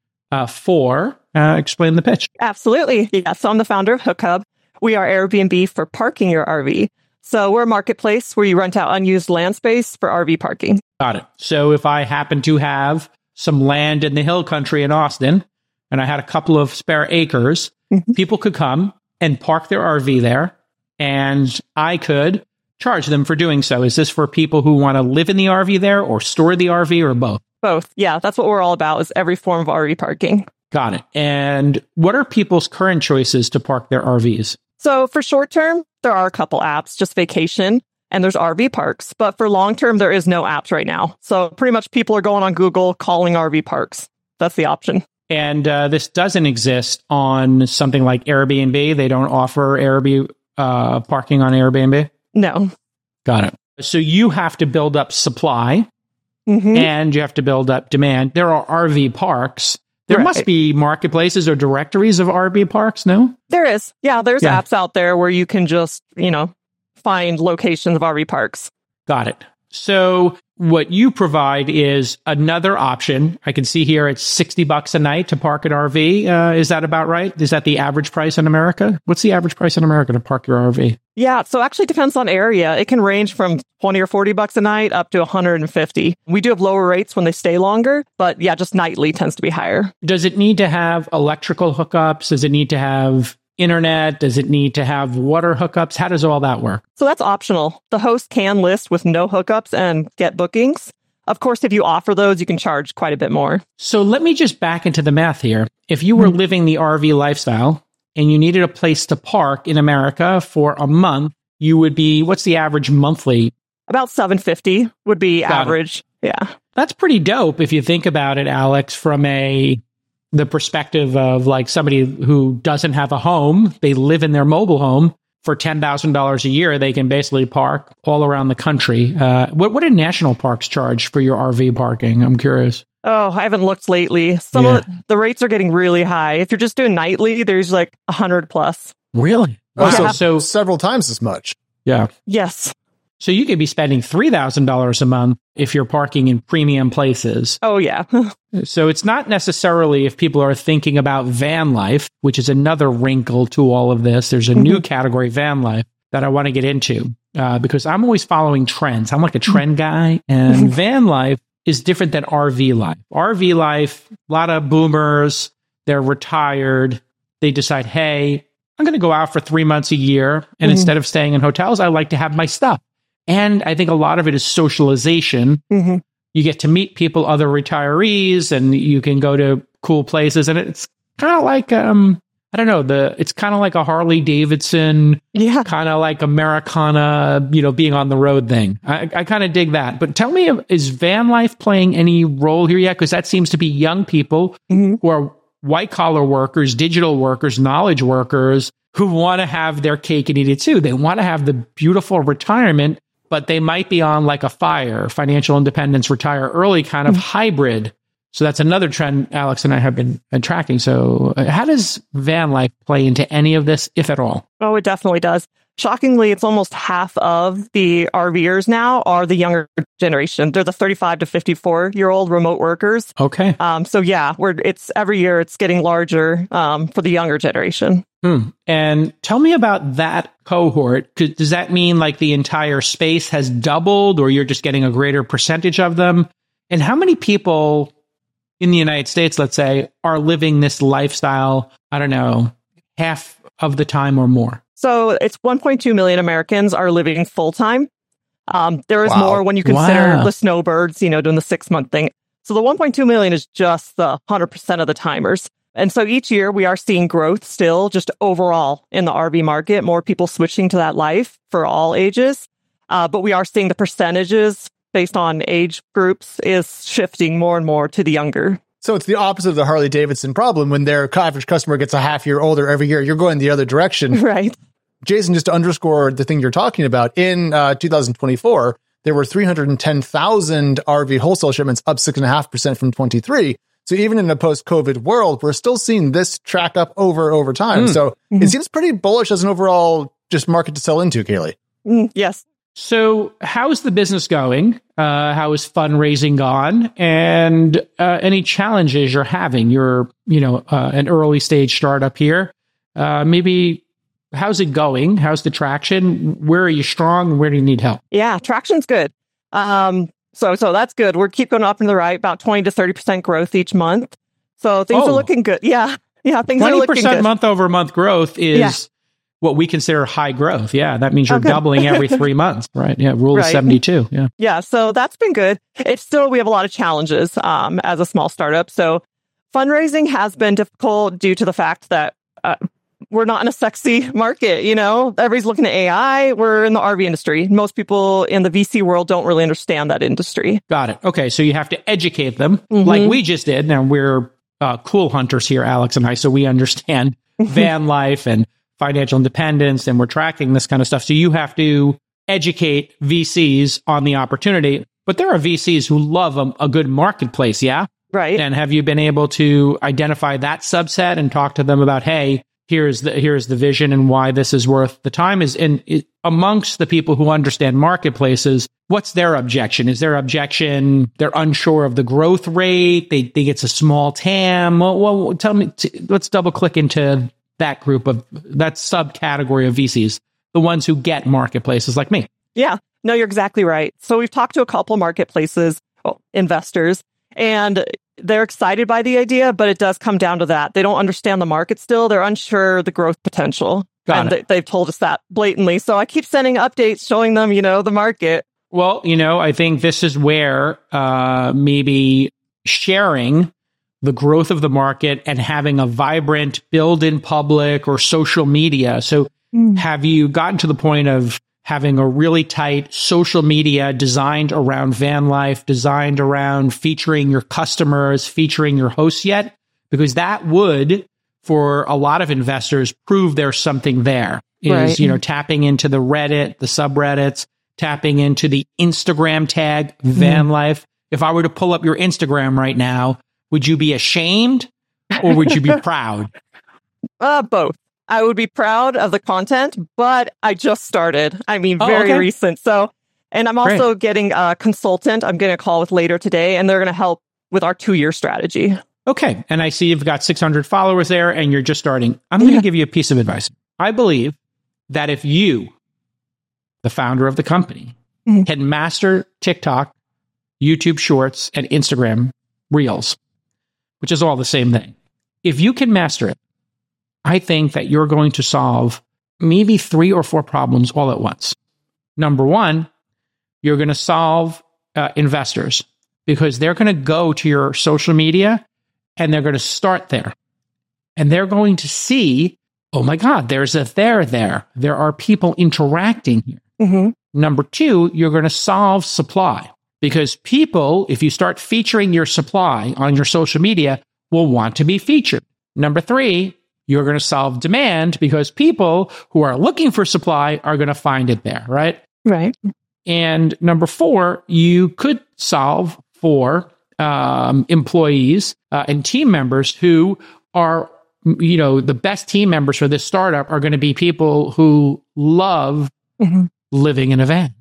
Speaker 2: for, explain the pitch.
Speaker 6: Absolutely. Yeah. So I'm the founder of HookHub. We are Airbnb for parking your RV. So we're a marketplace where you rent out unused land space for RV parking.
Speaker 2: Got it. So if I happen to have some land in the hill country in Austin and I had a couple of spare acres, people could come and park their RV there and I could charge them for doing so. Is this for people who want to live in the RV there or store the RV or both?
Speaker 6: Both. Yeah, that's what we're all about, is every form of RV parking.
Speaker 2: Got it. And what are people's current choices to park their RVs?
Speaker 6: So for short term, there are a couple apps, just vacation, and there's RV parks. But for long term, there is no apps right now. So pretty much people are going on Google, calling RV parks. That's the option.
Speaker 2: And this doesn't exist on something like Airbnb. They don't offer Airbnb parking on Airbnb?
Speaker 6: No.
Speaker 2: Got it. So you have to build up supply and you have to build up demand. There are RV parks. There must be marketplaces or directories of RV parks, no?
Speaker 6: There is. Yeah, there's apps out there where you can just, find locations of RV parks.
Speaker 2: Got it. So what you provide is another option. I can see here it's $60 a night to park an RV. Is that about right? Is that the average price in America? What's the average price in America to park your RV?
Speaker 6: Yeah, so actually depends on area. It can range from $20 or $40 a night up to $150. We do have lower rates when they stay longer, but yeah, just nightly tends to be higher.
Speaker 2: Does it need to have electrical hookups? Does it need to have internet? Does it need to have water hookups? How does all that work?
Speaker 6: So that's optional. The host can list with no hookups and get bookings. Of course, if you offer those, you can charge quite a bit more.
Speaker 2: So let me just back into the math here. If you were living the RV lifestyle and you needed a place to park in America for a month, you would be, what's the average monthly?
Speaker 6: About $750 would be average. Yeah.
Speaker 2: That's pretty dope if you think about it, Alex, from the perspective of like somebody who doesn't have a home. They live in their mobile home. For $10,000 a year, they can basically park all around the country. What do national parks charge for your RV parking? I'm curious.
Speaker 6: Oh, I haven't looked lately. Some of the rates are getting really high. If you're just doing nightly, there's like 100 plus.
Speaker 2: Really?
Speaker 1: Wow. So several times as much.
Speaker 2: Yeah.
Speaker 6: Yes.
Speaker 2: So you could be spending $3,000 a month if you're parking in premium places.
Speaker 6: Oh, yeah.
Speaker 2: So it's not necessarily if people are thinking about van life, which is another wrinkle to all of this. There's a new category, van life, that I want to get into because I'm always following trends. I'm like a trend guy, and van life is different than RV life. RV life, a lot of boomers, they're retired. They decide, hey, I'm going to go out for 3 months a year. And instead of staying in hotels, I like to have my stuff. And I think a lot of it is socialization. You get to meet people, other retirees, and you can go to cool places. And it's kind of like, I don't know, it's kind of like a Harley Davidson, kind of like Americana, being on the road thing. I kind of dig that. But tell me, is van life playing any role here yet? Because that seems to be young people who are white collar workers, digital workers, knowledge workers who want to have their cake and eat it too. They want to have the beautiful retirement, but they might be on like a FIRE, financial independence, retire early kind of hybrid. So that's another trend Alex and I have been tracking. So how does van life play into any of this, if at all?
Speaker 6: Oh, it definitely does. Shockingly, it's almost half of the RVers now are the younger generation. They're the 35 to 54-year-old remote workers.
Speaker 2: Okay.
Speaker 6: So yeah, it's every year it's getting larger for the younger generation.
Speaker 2: And tell me about that cohort. Does that mean like the entire space has doubled, or you're just getting a greater percentage of them? And how many people in the United States, let's say, are living this lifestyle, I don't know, half of the time or more?
Speaker 6: So it's 1.2 million Americans are living full time. There is more when you consider the snowbirds, doing the 6-month thing. So the 1.2 million is just the 100% of the timers. And so each year we are seeing growth still just overall in the RV market, more people switching to that life for all ages. But we are seeing the percentages based on age groups is shifting more and more to the younger.
Speaker 1: So it's the opposite of the Harley Davidson problem. When their average customer gets a half year older every year, you're going the other direction.
Speaker 6: Right.
Speaker 1: Jason, just to underscore the thing you're talking about, in 2024, there were 310,000 RV wholesale shipments, up 6.5% from 23. So even in a post-COVID world, we're still seeing this track up over time. So it seems pretty bullish as an overall just market to sell into, Kaylee.
Speaker 6: Yes.
Speaker 2: So how's the business going? How is fundraising gone? And any challenges you're having? You're, an early stage startup here. Maybe how's it going? How's the traction? Where are you strong? Where do you need help?
Speaker 6: Yeah, traction's good. So that's good. We're keep going up and to the right, about 20 to 30% growth each month. So things are looking good. Yeah, things are looking good.
Speaker 2: 20% month over month growth is what we consider high growth. Yeah, that means you're doubling every 3 months, right? Yeah, rule of 72. Yeah.
Speaker 6: Yeah, so that's been good. It's still, we have a lot of challenges as a small startup. So fundraising has been difficult due to the fact that we're not in a sexy market, Everybody's looking at AI. We're in the RV industry. Most people in the VC world don't really understand that industry.
Speaker 2: Got it. Okay, so you have to educate them like we just did. Now, we're cool hunters here, Alex and I, so we understand van life and financial independence, and we're tracking this kind of stuff. So you have to educate VCs on the opportunity. But there are VCs who love a good marketplace, yeah?
Speaker 6: Right.
Speaker 2: And have you been able to identify that subset and talk to them about, hey, here's the vision and why this is worth the time? Amongst the people who understand marketplaces, what's their objection? Is their objection they're unsure of the growth rate? They think it's a small TAM? Well, tell me. Let's double click into that group of that subcategory of VCs, the ones who get marketplaces like me.
Speaker 6: Yeah, no, you're exactly right. So we've talked to a couple marketplaces, investors, and they're excited by the idea, but it does come down to that. They don't understand the market still. They're unsure the growth potential. They've told us that blatantly. So I keep sending updates showing them, the market.
Speaker 2: Well, I think this is where maybe sharing the growth of the market and having a vibrant build in public or social media. So have you gotten to the point of having a really tight social media designed around van life, designed around featuring your customers, featuring your hosts yet? Because that would, for a lot of investors, prove there's something there. Is, tapping into the Reddit, the subreddits, tapping into the Instagram tag, van life. If I were to pull up your Instagram right now, would you be ashamed or would you be proud?
Speaker 6: Both. I would be proud of the content, but I just started. Very recent. So, and I'm also getting a consultant I'm getting a call with later today, and they're going to help with our 2-year strategy.
Speaker 2: Okay. And I see you've got 600 followers there and you're just starting. I'm going to give you a piece of advice. I believe that if you, the founder of the company, can master TikTok, YouTube Shorts, and Instagram Reels, which is all the same thing. If you can master it, I think that you're going to solve maybe 3 or 4 problems all at once. Number one, you're going to solve investors because they're going to go to your social media and they're going to start there. And they're going to see, oh my God, there's a there there. There are people interacting here. Number 2, you're going to solve supply. Because people, if you start featuring your supply on your social media, will want to be featured. Number 3, you're going to solve demand because people who are looking for supply are going to find it there, right?
Speaker 6: Right.
Speaker 2: And number 4, you could solve for employees and team members who are, the best team members for this startup are going to be people who love living in a van.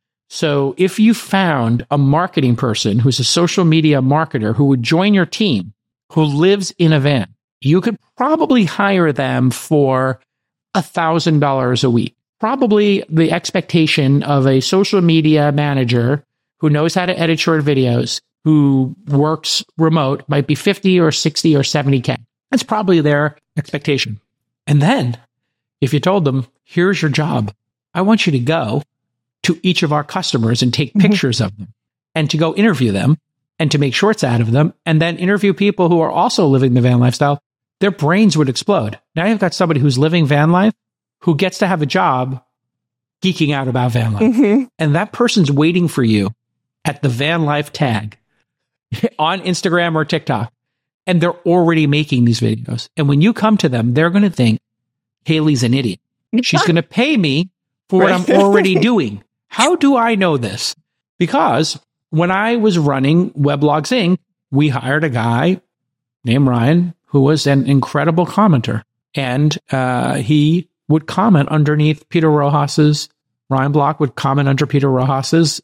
Speaker 2: So if you found a marketing person who's a social media marketer who would join your team, who lives in a van, you could probably hire them for $1,000 a week. Probably the expectation of a social media manager who knows how to edit short videos, who works remote, might be 50 or 60 or 70K. That's probably their expectation. And then if you told them, here's your job, I want you to go to each of our customers and take pictures of them and to go interview them and to make shorts out of them and then interview people who are also living the van lifestyle. their brains would explode. Now you've got somebody who's living van life, who gets to have a job geeking out about van life. And that person's waiting for you at the van life tag on Instagram or TikTok. And they're already making these videos. And when you come to them, they're going to think, Haley's an idiot. She's going to pay me for what I'm already doing. How do I know this? Because when I was running Weblogs Inc., we hired a guy named Ryan who was an incredible commenter. And he would comment underneath Peter Rojas's, Ryan Block would comment under Peter Rojas's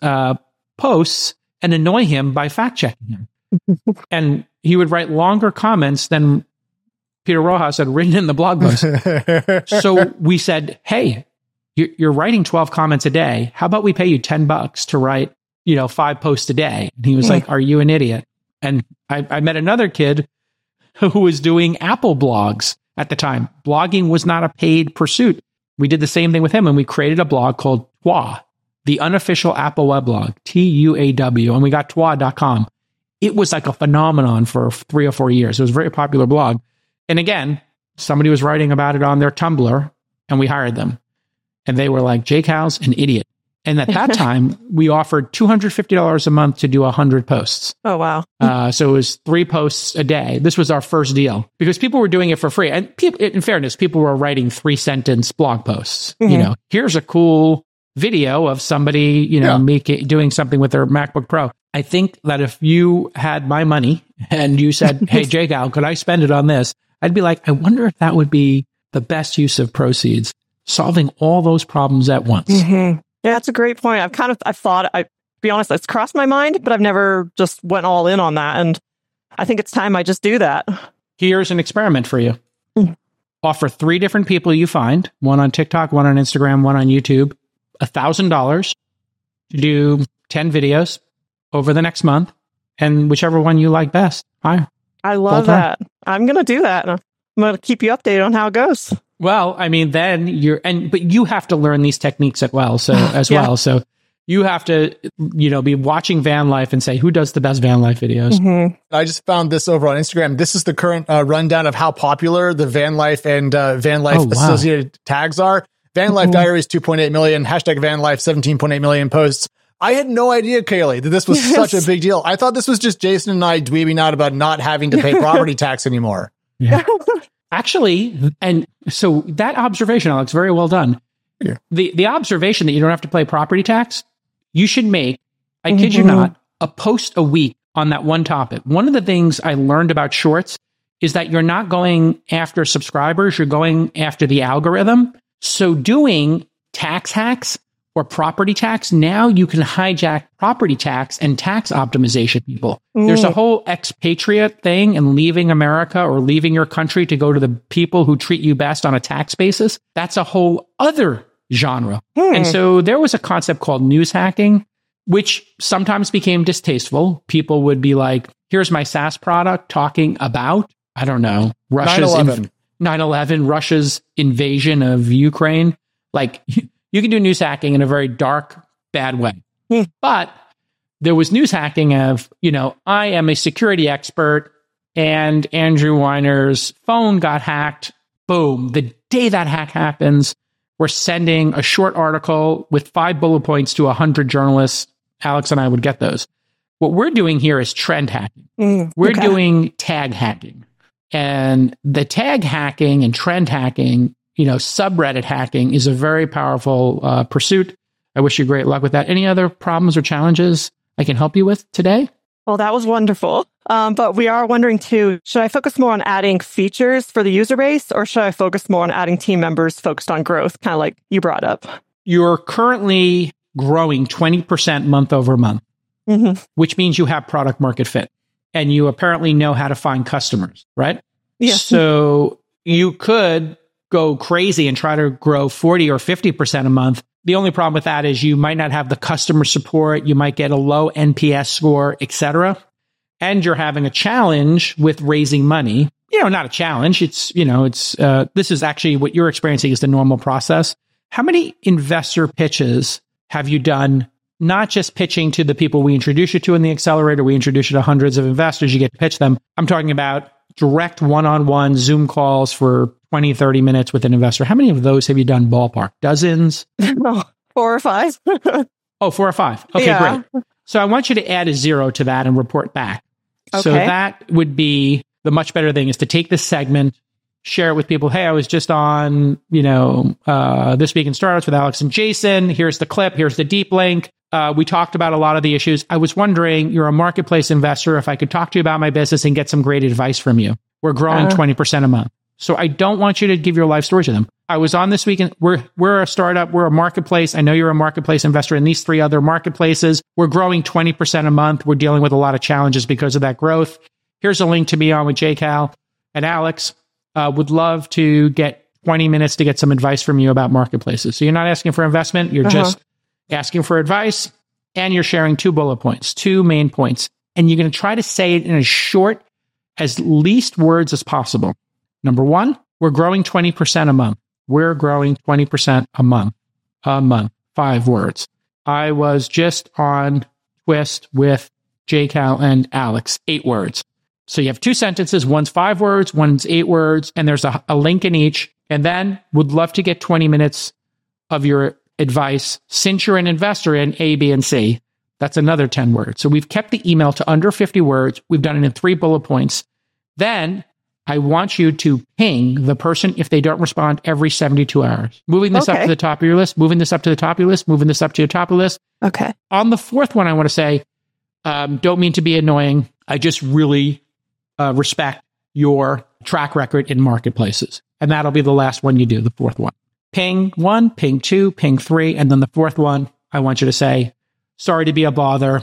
Speaker 2: posts and annoy him by fact-checking him. And he would write longer comments than Peter Rojas had written in the blog post. So we said, hey, you're writing 12 comments a day. How about we pay you $10 to write, 5 posts a day? And he was like, are you an idiot? And I met another kid who was doing Apple blogs at the time. Blogging was not a paid pursuit. We did the same thing with him, and we created a blog called TWA, the unofficial Apple weblog, TUAW, and we got TWA.com. It was like a phenomenon for 3 or 4 years. It was a very popular blog. And again, somebody was writing about it on their Tumblr, and we hired them. And they were like, Jake Howell's an idiot. And at that time, we offered $250 a month to do 100 posts.
Speaker 6: Oh, wow.
Speaker 2: So it was 3 posts a day. This was our first deal because people were doing it for free. And people, in fairness, people were writing 3-sentence blog posts. Here's a cool video of somebody, doing something with their MacBook Pro. I think that if you had my money and you said, hey, Jake Howell, could I spend it on this? I'd be like, I wonder if that would be the best use of proceeds, solving all those problems at once.
Speaker 6: Yeah, that's a great point. I've thought, to be honest, it's crossed my mind, but I've never just went all in on that. And I think it's time I just do that.
Speaker 2: Here's an experiment for you. Offer 3 different people you find, one on TikTok, one on Instagram, one on YouTube, $1,000 to do 10 videos over the next month, and whichever one you like best. Hire.
Speaker 6: I love that. I'm going to do that. I'm going to keep you updated on how it goes.
Speaker 2: Well, I mean, then but you have to learn these techniques well. So you have to, be watching van life and say, who does the best van life videos?
Speaker 1: I just found this over on Instagram. This is the current rundown of how popular the van life and van life associated tags are. Van life diaries, 2.8 million, hashtag van life, 17.8 million posts. I had no idea, Kaylee, that this was such a big deal. I thought this was just Jason and I dweebing out about not having to pay property tax anymore.
Speaker 2: Yeah. Actually, and so that observation, Alex, very well done. Yeah. The observation that you don't have to pay property tax, you should make, I kid you not, a post a week on that one topic. One of the things I learned about shorts is that you're not going after subscribers, you're going after the algorithm. So doing tax hacks or property tax, now you can hijack property tax and tax optimization people. There's a whole expatriate thing and leaving America or leaving your country to go to the people who treat you best on a tax basis. That's a whole other genre. And so there was a concept called news hacking, which sometimes became distasteful. People would be like, here's my SaaS product talking about, I don't know, Russia's 9/11, Russia's invasion of Ukraine. Like, you can do news hacking in a very dark, bad way. But there was news hacking of, I am a security expert and Andrew Weiner's phone got hacked. Boom. The day that hack happens, we're sending a short article with 5 bullet points to 100 journalists. Alex and I would get those. What we're doing here is trend hacking. We're doing tag hacking. And the tag hacking and trend hacking, subreddit hacking is a very powerful pursuit. I wish you great luck with that. Any other problems or challenges I can help you with today?
Speaker 6: Well, that was wonderful. But we are wondering too, should I focus more on adding features for the user base, or should I focus more on adding team members focused on growth, kind of like you brought up?
Speaker 2: You're currently growing 20% month over month, which means you have product market fit. And you apparently know how to find customers, right?
Speaker 6: Yes.
Speaker 2: So you could go crazy and try to grow 40 or 50% a month. The only problem with that is you might not have the customer support. You might get a low NPS score, etc. And you're having a challenge with raising money. Not a challenge. It's, this is actually what you're experiencing is the normal process. How many investor pitches have you done? Not just pitching to the people we introduce you to in the accelerator. We introduce you to hundreds of investors. You get to pitch them. I'm talking about direct one-on-one Zoom calls for 20, 30 minutes with an investor. How many of those have you done ballpark? Dozens?
Speaker 6: 4 or 5.
Speaker 2: Oh, 4 or 5. Okay, great. So I want you to add a 0 to that and report back. Okay. So that would be the much better thing, is to take this segment, share it with people. Hey, I was just on, This Week in Startups with Alex and Jason. Here's the clip. Here's the deep link. We talked about a lot of the issues. I was wondering, you're a marketplace investor, if I could talk to you about my business and get some great advice from you. We're growing 20% a month. So I don't want you to give your life story to them. I was on This Week in, we're a startup. We're a marketplace. I know you're a marketplace investor in these 3 other marketplaces. We're growing 20% a month. We're dealing with a lot of challenges because of that growth. Here's a link to be on with JCal and Alex. Would love to get 20 minutes to get some advice from you about marketplaces. So you're not asking for investment. You're just asking for advice, and you're sharing 2 bullet points, 2 main points. And you're going to try to say it in as short, as least words as possible. Number 1, we're growing 20% a month. We're growing 20% a month. 5 words. I was just on Twist with JCal and Alex. 8 words. So you have 2 sentences. One's 5 words, one's 8 words, and there's a link in each. And then would love to get 20 minutes of your advice. Since you're an investor in A, B, and C, that's another 10 words. So we've kept the email to under 50 words. We've done it in 3 bullet points. Then I want you to ping the person if they don't respond every 72 hours. Moving this up to the top of your list, moving this up to the top of your list, moving this up to the top of the list.
Speaker 6: Okay.
Speaker 2: On the 4th one, I want to say, don't mean to be annoying. I just really respect your track record in marketplaces. And that'll be the last one you do, the 4th one. Ping 1, ping 2, ping 3. And then the 4th one, I want you to say, sorry to be a bother.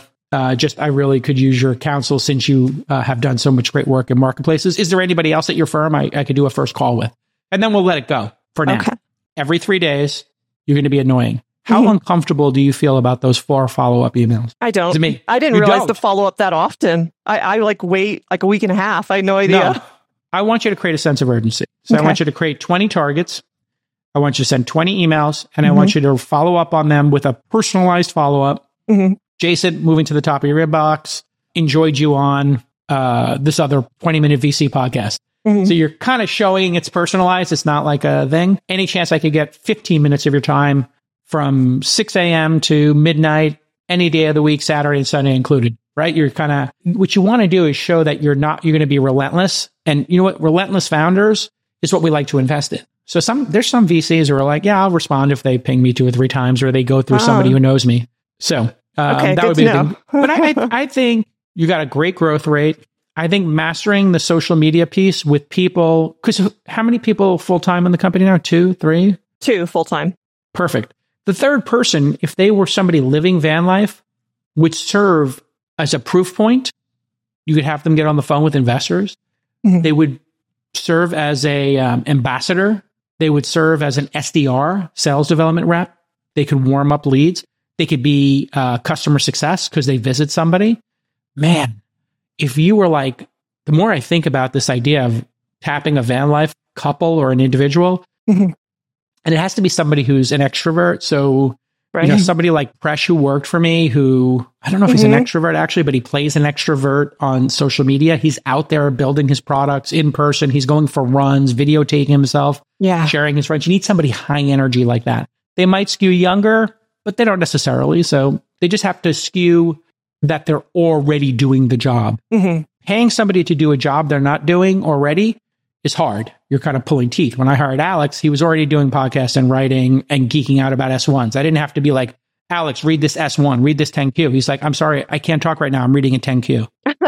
Speaker 2: I really could use your counsel since you have done so much great work in marketplaces. Is there anybody else at your firm I could do a first call with? And then we'll let it go for now. Okay. Every 3 days, you're going to be annoying. How uncomfortable do you feel about those 4 follow-up emails?
Speaker 6: I don't. I didn't realize to follow up that often. I wait like a week and a half. I had no idea.
Speaker 2: No. I want you to create a sense of urgency. So I want you to create 20 targets. I want you to send 20 emails, and I want you to follow up on them with a personalized follow-up. Jason, moving to the top of your inbox, enjoyed you on this other 20-minute VC podcast. So you're kind of showing it's personalized. It's not like a thing. Any chance I could get 15 minutes of your time from 6 a.m. to midnight, any day of the week, Saturday and Sunday included, right? You're kind of, what you want to do is show that you're going to be relentless. And you know what? Relentless founders is what we like to invest in. So there's some VCs who are like, yeah, I'll respond if they ping me 2 or 3 times, or they go through somebody who knows me. So that would be the thing. But I think you got a great growth rate. I think mastering the social media piece with people, because how many people full-time in the company now? 2, 3?
Speaker 6: 2 full-time. Perfect.
Speaker 2: The 3rd person, if they were somebody living van life, would serve as a proof point. You could have them get on the phone with investors. They would serve as a ambassador. They would serve as an SDR, sales development rep. They could warm up leads. They could be customer success because they visit somebody. Man, if you were like, the more I think about this idea of tapping a van life couple or an individual, and it has to be somebody who's an extrovert. So, somebody like Presh who worked for me, who, I don't know if he's an extrovert actually, but he plays an extrovert on social media. He's out there building his products in person. He's going for runs, videotaping himself, sharing his friends. You need somebody high energy like that. They might skew younger, but they don't necessarily. So they just have to skew that they're already doing the job. Paying somebody to do a job they're not doing already is hard. You're kind of pulling teeth. When I hired Alex, he was already doing podcasts and writing and geeking out about S1s. I didn't have to be like, Alex, read this S1, read this 10Q. He's like, I'm sorry, I can't talk right now. I'm reading a 10Q.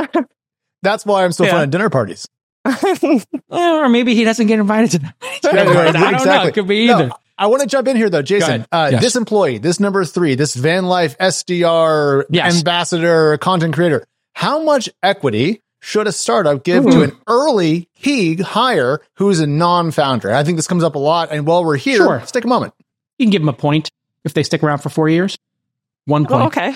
Speaker 1: That's why I'm so fun at dinner parties.
Speaker 2: Or maybe he doesn't get invited to them. I don't know. It could be either.
Speaker 1: No, I want to jump in here though, Jason. This employee, this number 3, this van life SDR, ambassador, content creator. How much equity should a startup give to an early key hire who's a non-founder? I think this comes up a lot. And while we're here, let's take a moment.
Speaker 2: You can give them a point if they stick around for 4 years. 1 point.
Speaker 6: Oh, okay.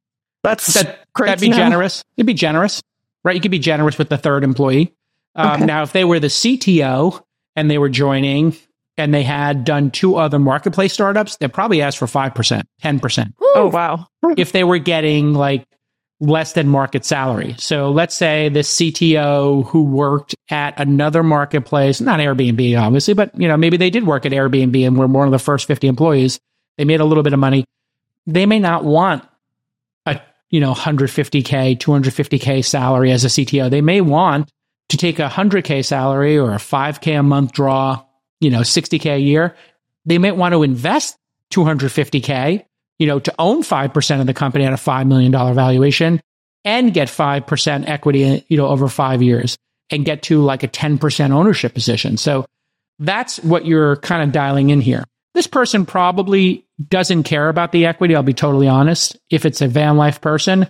Speaker 2: That'd be generous. It'd be generous, right? You could be generous with the 3rd employee. Now, if they were the CTO and they were joining and they had done 2 other marketplace startups, they'd probably ask for 5%, 10%.
Speaker 6: Oh, wow.
Speaker 2: If they were getting like less than market salary. So let's say the CTO who worked at another marketplace, not Airbnb, obviously, but maybe they did work at Airbnb and were one of the first 50 employees. They made a little bit of money. They may not want a 150K, 250K salary as a CTO. They may want to take a 100K salary or a 5K a month draw, 60K a year. They might want to invest 250K, to own 5% of the company at a $5 million valuation and get 5% equity, over 5 years and get to like a 10% ownership position. So that's what you're kind of dialing in here. This person probably doesn't care about the equity. I'll be totally honest. If it's a van life person,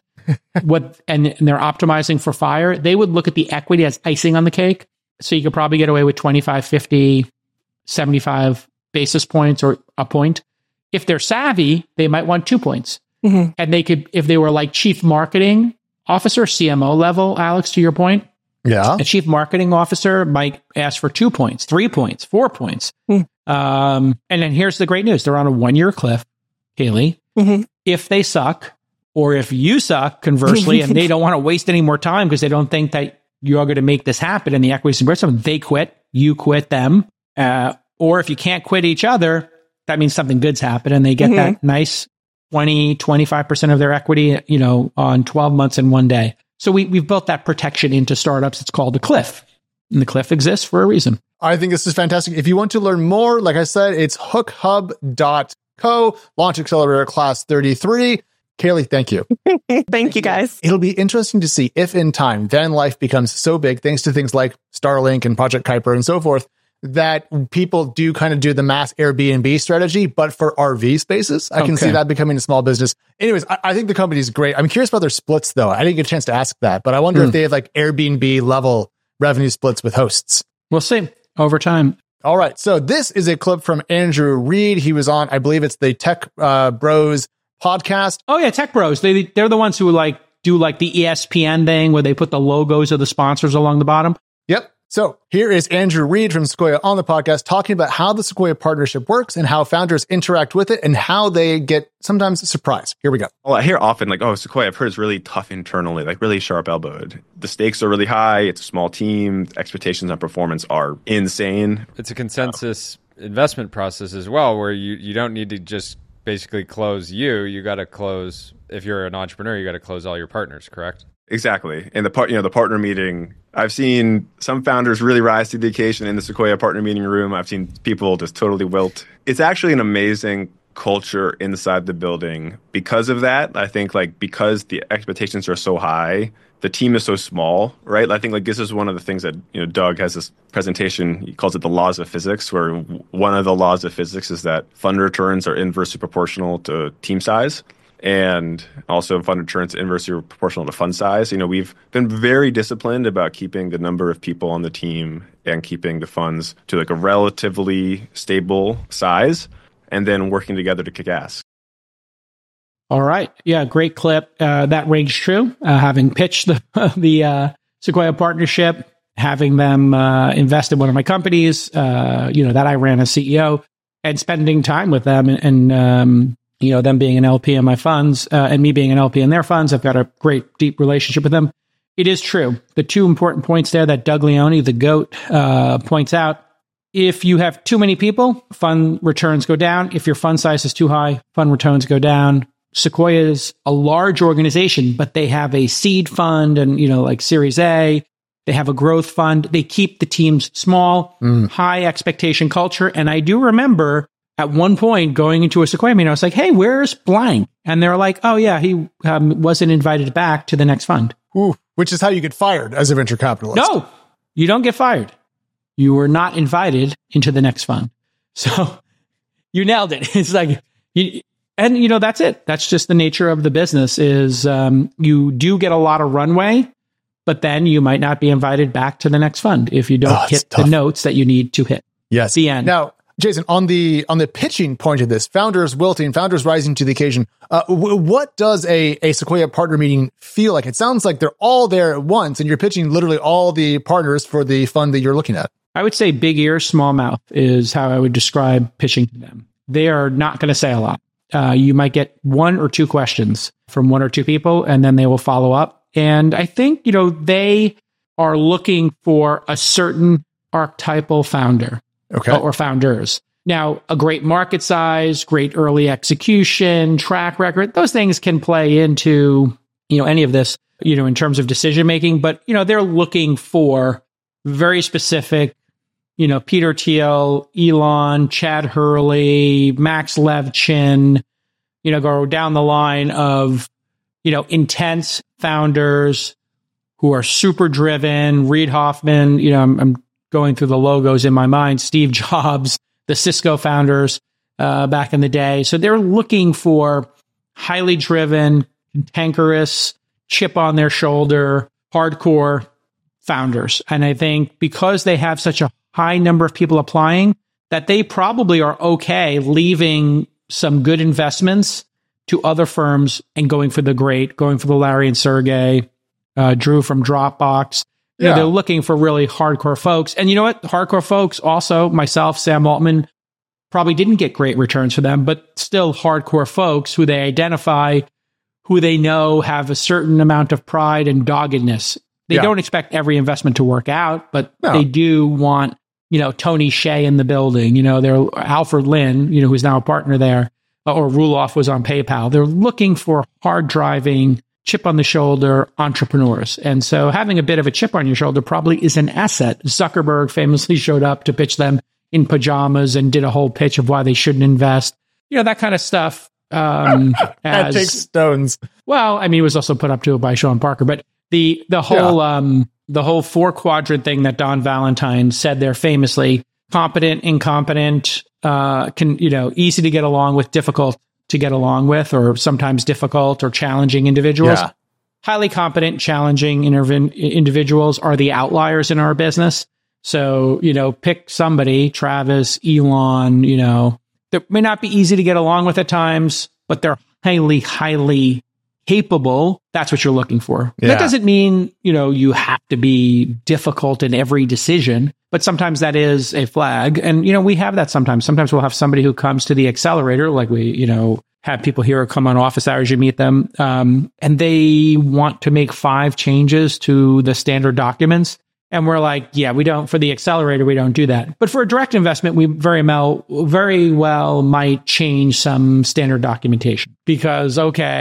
Speaker 2: and they're optimizing for fire, they would look at the equity as icing on the cake. So you could probably get away with 25, 50, 75 basis points or a point. If they're savvy, they might want 2 points. Mm-hmm. And they could, if they were like chief marketing officer, CMO level, Alex, to your point, a chief marketing officer might ask for 2 points, 3 points, 4 points. Mm-hmm. And then here's the great news. They're on a 1-year cliff, Haley. Mm-hmm. If they suck, or if you suck, conversely, and they don't want to waste any more time because they don't think that you're going to make this happen and the equity's aggressive, they quit, you quit them. Or if you can't quit each other, that means something good's happened and they get that nice 20, 25% of their equity, on 12 months and 1 day. So we've built that protection into startups. It's called the cliff. And the cliff exists for a reason.
Speaker 1: I think this is fantastic. If you want to learn more, like I said, it's hookhub.co, Launch Accelerator Class 33. Kaylee, thank you.
Speaker 6: Thank you, guys.
Speaker 1: It'll be interesting to see if in time van life becomes so big, thanks to things like Starlink and Project Kuiper and so forth, that people do kind of do the mass Airbnb strategy, but for RV spaces. I can see that becoming a small business. Anyways, I think the company is great. I'm curious about their splits, though. I didn't get a chance to ask that, but I wonder if they have like Airbnb level revenue splits with hosts.
Speaker 2: We'll see over time.
Speaker 1: All right. So this is a clip from Andrew Reed. He was on, I believe it's the Tech Bros podcast.
Speaker 2: Oh, yeah. Tech Bros. They're the ones who do the ESPN thing where they put the logos of the sponsors along the bottom.
Speaker 1: Yep. So here is Andrew Reed from Sequoia on the podcast talking about how the Sequoia partnership works and how founders interact with it and how they get sometimes surprised. Here we go.
Speaker 7: Well, I hear often Sequoia, I've heard it's really tough internally, really sharp elbowed. The stakes are really high. It's a small team. Expectations on performance are insane.
Speaker 8: It's a consensus investment process as well, where you don't need to just basically close you got to close, if you're an entrepreneur, you got to close all your partners, correct?
Speaker 7: Exactly. And the partner meeting, I've seen some founders really rise to the occasion in the Sequoia partner meeting room. I've seen people just totally wilt. It's actually an amazing culture inside the building because of that. I think because the expectations are so high, the team is so small, right? I think this is one of the things that, Doug has this presentation, he calls it the laws of physics, where one of the laws of physics is that fund returns are inversely proportional to team size. And also fund returns inversely proportional to fund size. We've been very disciplined about keeping the number of people on the team and keeping the funds to a relatively stable size and then working together to kick ass.
Speaker 2: All right. Yeah, great clip. That rings true. Having pitched the Sequoia partnership, having them invest in one of my companies, that I ran as CEO, and spending time with them and them being an LP in my funds and me being an LP in their funds, I've got a great, deep relationship with them. It is true. The two important points there that Doug Leone, the GOAT, points out, if you have too many people, fund returns go down. If your fund size is too high, fund returns go down. Sequoia is a large organization, but they have a seed fund and, Series A. They have a growth fund. They keep the teams small, high expectation culture. And I do remember at one point going into a Sequoia meeting, I was like, hey, where's blank? And they're like, oh, yeah, he wasn't invited back to the next fund.
Speaker 1: Ooh, which is how you get fired as a venture capitalist.
Speaker 2: No, you don't get fired. You were not invited into the next fund. So you nailed it. It's that's it. That's just the nature of the business is you do get a lot of runway, but then you might not be invited back to the next fund if you don't hit the notes that you need to hit.
Speaker 1: Yes.
Speaker 2: The end.
Speaker 1: Now, Jason, on the pitching point of this, founders wilting, founders rising to the occasion, what does a Sequoia partner meeting feel like? It sounds like they're all there at once and you're pitching literally all the partners for the fund that you're looking at.
Speaker 2: I would say big ears, small mouth is how I would describe pitching to them. They are not going to say a lot. You might get 1 or 2 questions from 1 or 2 people, and then they will follow up. And I think, they are looking for a certain archetypal founder or founders. Now, a great market size, great early execution, track record, those things can play into, any of this, in terms of decision making. But, they're looking for very specific, Peter Thiel, Elon, Chad Hurley, Max Levchin, go down the line of, intense founders who are super driven. Reid Hoffman, I'm going through the logos in my mind. Steve Jobs, the Cisco founders back in the day. So they're looking for highly driven, cantankerous, chip on their shoulder, hardcore founders. And I think because they have such a high number of people applying, that they probably are okay leaving some good investments to other firms and going for the Larry and Sergey, Drew from Dropbox. They're looking for really hardcore folks. And you know what? Hardcore folks also, myself, Sam Altman, probably didn't get great returns for them, but still hardcore folks who they identify, who they know have a certain amount of pride and doggedness. They don't expect every investment to work out, but they do want, Tony Hsieh in the building, they're Alfred Lin, who's now a partner there, or Roelof was on PayPal. They're looking for hard driving, chip on the shoulder entrepreneurs. And so having a bit of a chip on your shoulder probably is an asset. Zuckerberg famously showed up to pitch them in pajamas and did a whole pitch of why they shouldn't invest, that kind of stuff.
Speaker 1: That takes stones.
Speaker 2: Well, he was also put up to it by Sean Parker, but the whole 4-quadrant thing that Don Valentine said there famously, competent, incompetent, easy to get along with, difficult to get along with, or sometimes difficult or challenging individuals. Yeah. Highly competent, challenging individuals are the outliers in our business. So, pick somebody, Travis, Elon, that may not be easy to get along with at times, but they're highly, highly capable. That's what you're looking for. Yeah. That doesn't mean, you have to be difficult in every decision, but sometimes that is a flag. And, we have that sometimes. Sometimes we'll have somebody who comes to the accelerator, like we, have people here who come on office hours, you meet them, and they want to make 5 changes to the standard documents. And we're like, for the accelerator, we don't do that. But for a direct investment, we very well might change some standard documentation because,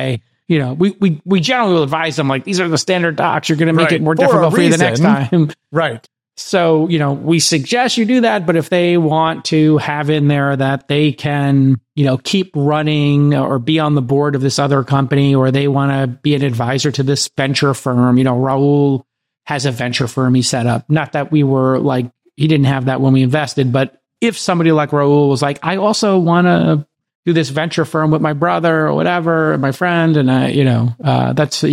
Speaker 2: we generally will advise them like, these are the standard docs. You're going to make it more difficult for you the next time.
Speaker 1: Right.
Speaker 2: So, we suggest you do that. But if they want to have in there that they can, keep running or be on the board of this other company, or they want to be an advisor to this venture firm, Raul has a venture firm he set up. Not that we were like, he didn't have that when we invested, but if somebody like Raul was like, I also want to do this venture firm with my brother or whatever, my friend, and that's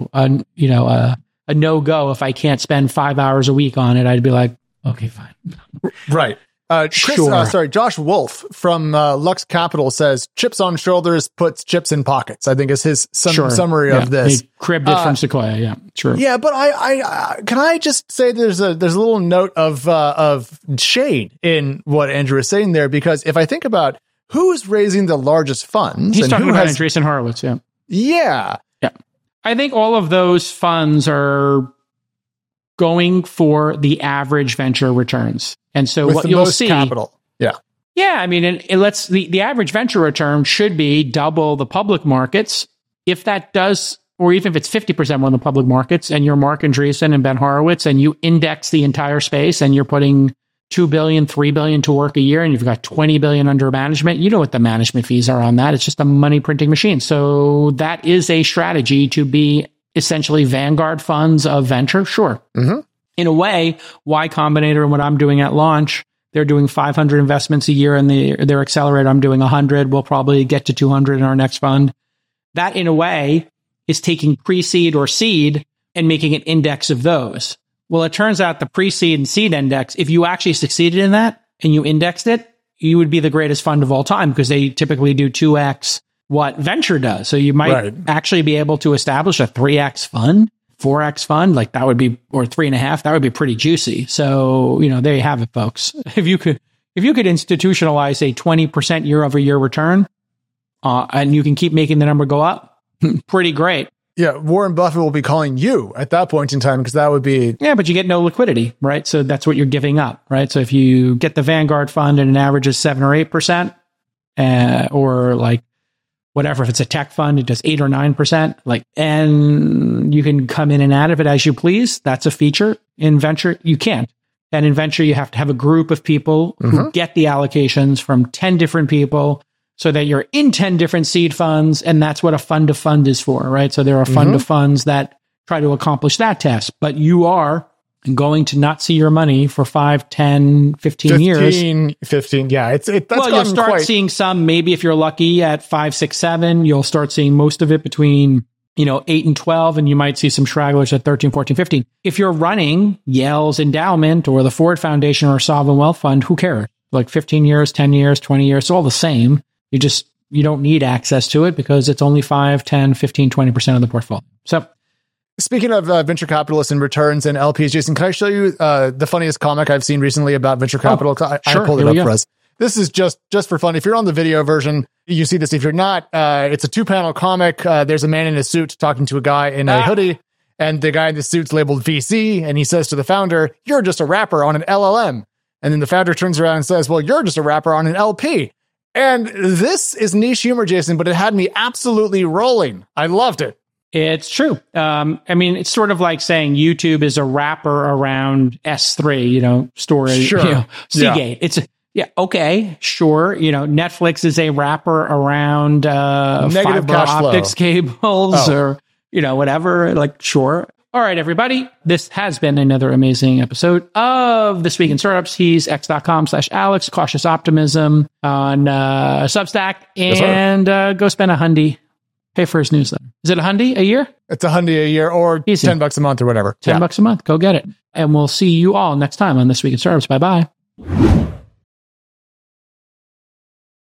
Speaker 2: a no-go. If I can't spend 5 hours a week on it, I'd be like, okay, fine.
Speaker 1: Right. Josh Wolf from Lux Capital says, chips on shoulders puts chips in pockets, I think is his summary of this.
Speaker 2: He cribbed it from Sequoia. Yeah, true.
Speaker 1: Yeah, but I can I just say there's a little note of shade in what Andrew is saying there, because if I think about who's raising the largest funds,
Speaker 2: he's talking about Andreessen Horowitz.
Speaker 1: Yeah.
Speaker 2: I think all of those funds are going for the average venture returns. And so what you'll see,
Speaker 1: capital. Yeah.
Speaker 2: The average venture return should be double the public markets. If that does, or even if it's 50% more than the public markets, and you're Marc Andreessen and Ben Horowitz, and you index the entire space, and you're putting $2 billion, $3 billion to work a year, and you've got $20 billion under management, you know what the management fees are on that. It's just a money printing machine. So that is a strategy to be essentially vanguard funds of venture. Sure. Mm-hmm. In a way, Y Combinator and what I'm doing at launch, they're doing 500 investments a year in their accelerator. I'm doing 100. We'll probably get to 200 in our next fund. That, in a way, is taking pre-seed or seed and making an index of those. Well, it turns out the pre-seed and seed index, if you actually succeeded in that and you indexed it, you would be the greatest fund of all time, because they typically do 2x what venture does. So you might actually be able to establish a 3x fund, 4x fund, like that would be, or 3.5, that would be pretty juicy. So, there you have it, folks. If you could institutionalize a 20% year over year return, and you can keep making the number go up. Pretty great.
Speaker 1: Yeah, Warren Buffett will be calling you at that point in time because that would be...
Speaker 2: Yeah, but you get no liquidity, right? So that's what you're giving up, right? So if you get the Vanguard fund and an average is 7 or 8%, or like whatever, if it's a tech fund, it does 8 or 9%, like, and you can come in and out of it as you please. That's a feature. In venture, you can't. And in venture, you have to have a group of people who get the allocations from 10 different people, so that you're in 10 different seed funds, and that's what a fund of fund is for, right? So there are fund of funds that try to accomplish that task, but you are going to not see your money for 5, 10, 15 years.
Speaker 1: 15, yeah.
Speaker 2: Well, you'll start seeing some, maybe if you're lucky at 5, 6, 7, you'll start seeing most of it between 8 and 12, and you might see some stragglers at 13, 14, 15. If you're running Yale's endowment or the Ford Foundation or a sovereign wealth fund, who cares? Like 15 years, 10 years, 20 years, it's all the same. You don't need access to it because it's only 5, 10, 15, 20% of the portfolio. So
Speaker 1: speaking of venture capitalists and returns and LPs, Jason, can I show you the funniest comic I've seen recently about venture capital?
Speaker 2: Sure.
Speaker 1: I pulled it up for us. This is just for fun. If you're on the video version, you see this. If you're not, it's a 2-panel comic. There's a man in a suit talking to a guy in a hoodie, and the guy in the suit's labeled VC, and he says to the founder, "You're just a wrapper on an LLM." And then the founder turns around and says, "Well, you're just a wrapper on an LP." And this is niche humor, Jason, but it had me absolutely rolling. I loved it.
Speaker 2: It's true. It's sort of like saying YouTube is a wrapper around S3, storage,
Speaker 1: sure.
Speaker 2: Seagate. Yeah. Okay, sure. Netflix is a wrapper around
Speaker 1: negative
Speaker 2: fiber optics cables or, whatever. Like, sure. All right, everybody. This has been another amazing episode of This Week in Startups. He's x.com/Alex, Cautious Optimism on Substack, and go spend $100. Pay for his newsletter. Is it $100 a year?
Speaker 1: It's $100 a year or
Speaker 2: Easy.
Speaker 1: $10 a month or whatever.
Speaker 2: $10 a month. Go get it. And we'll see you all next time on This Week in Startups. Bye-bye.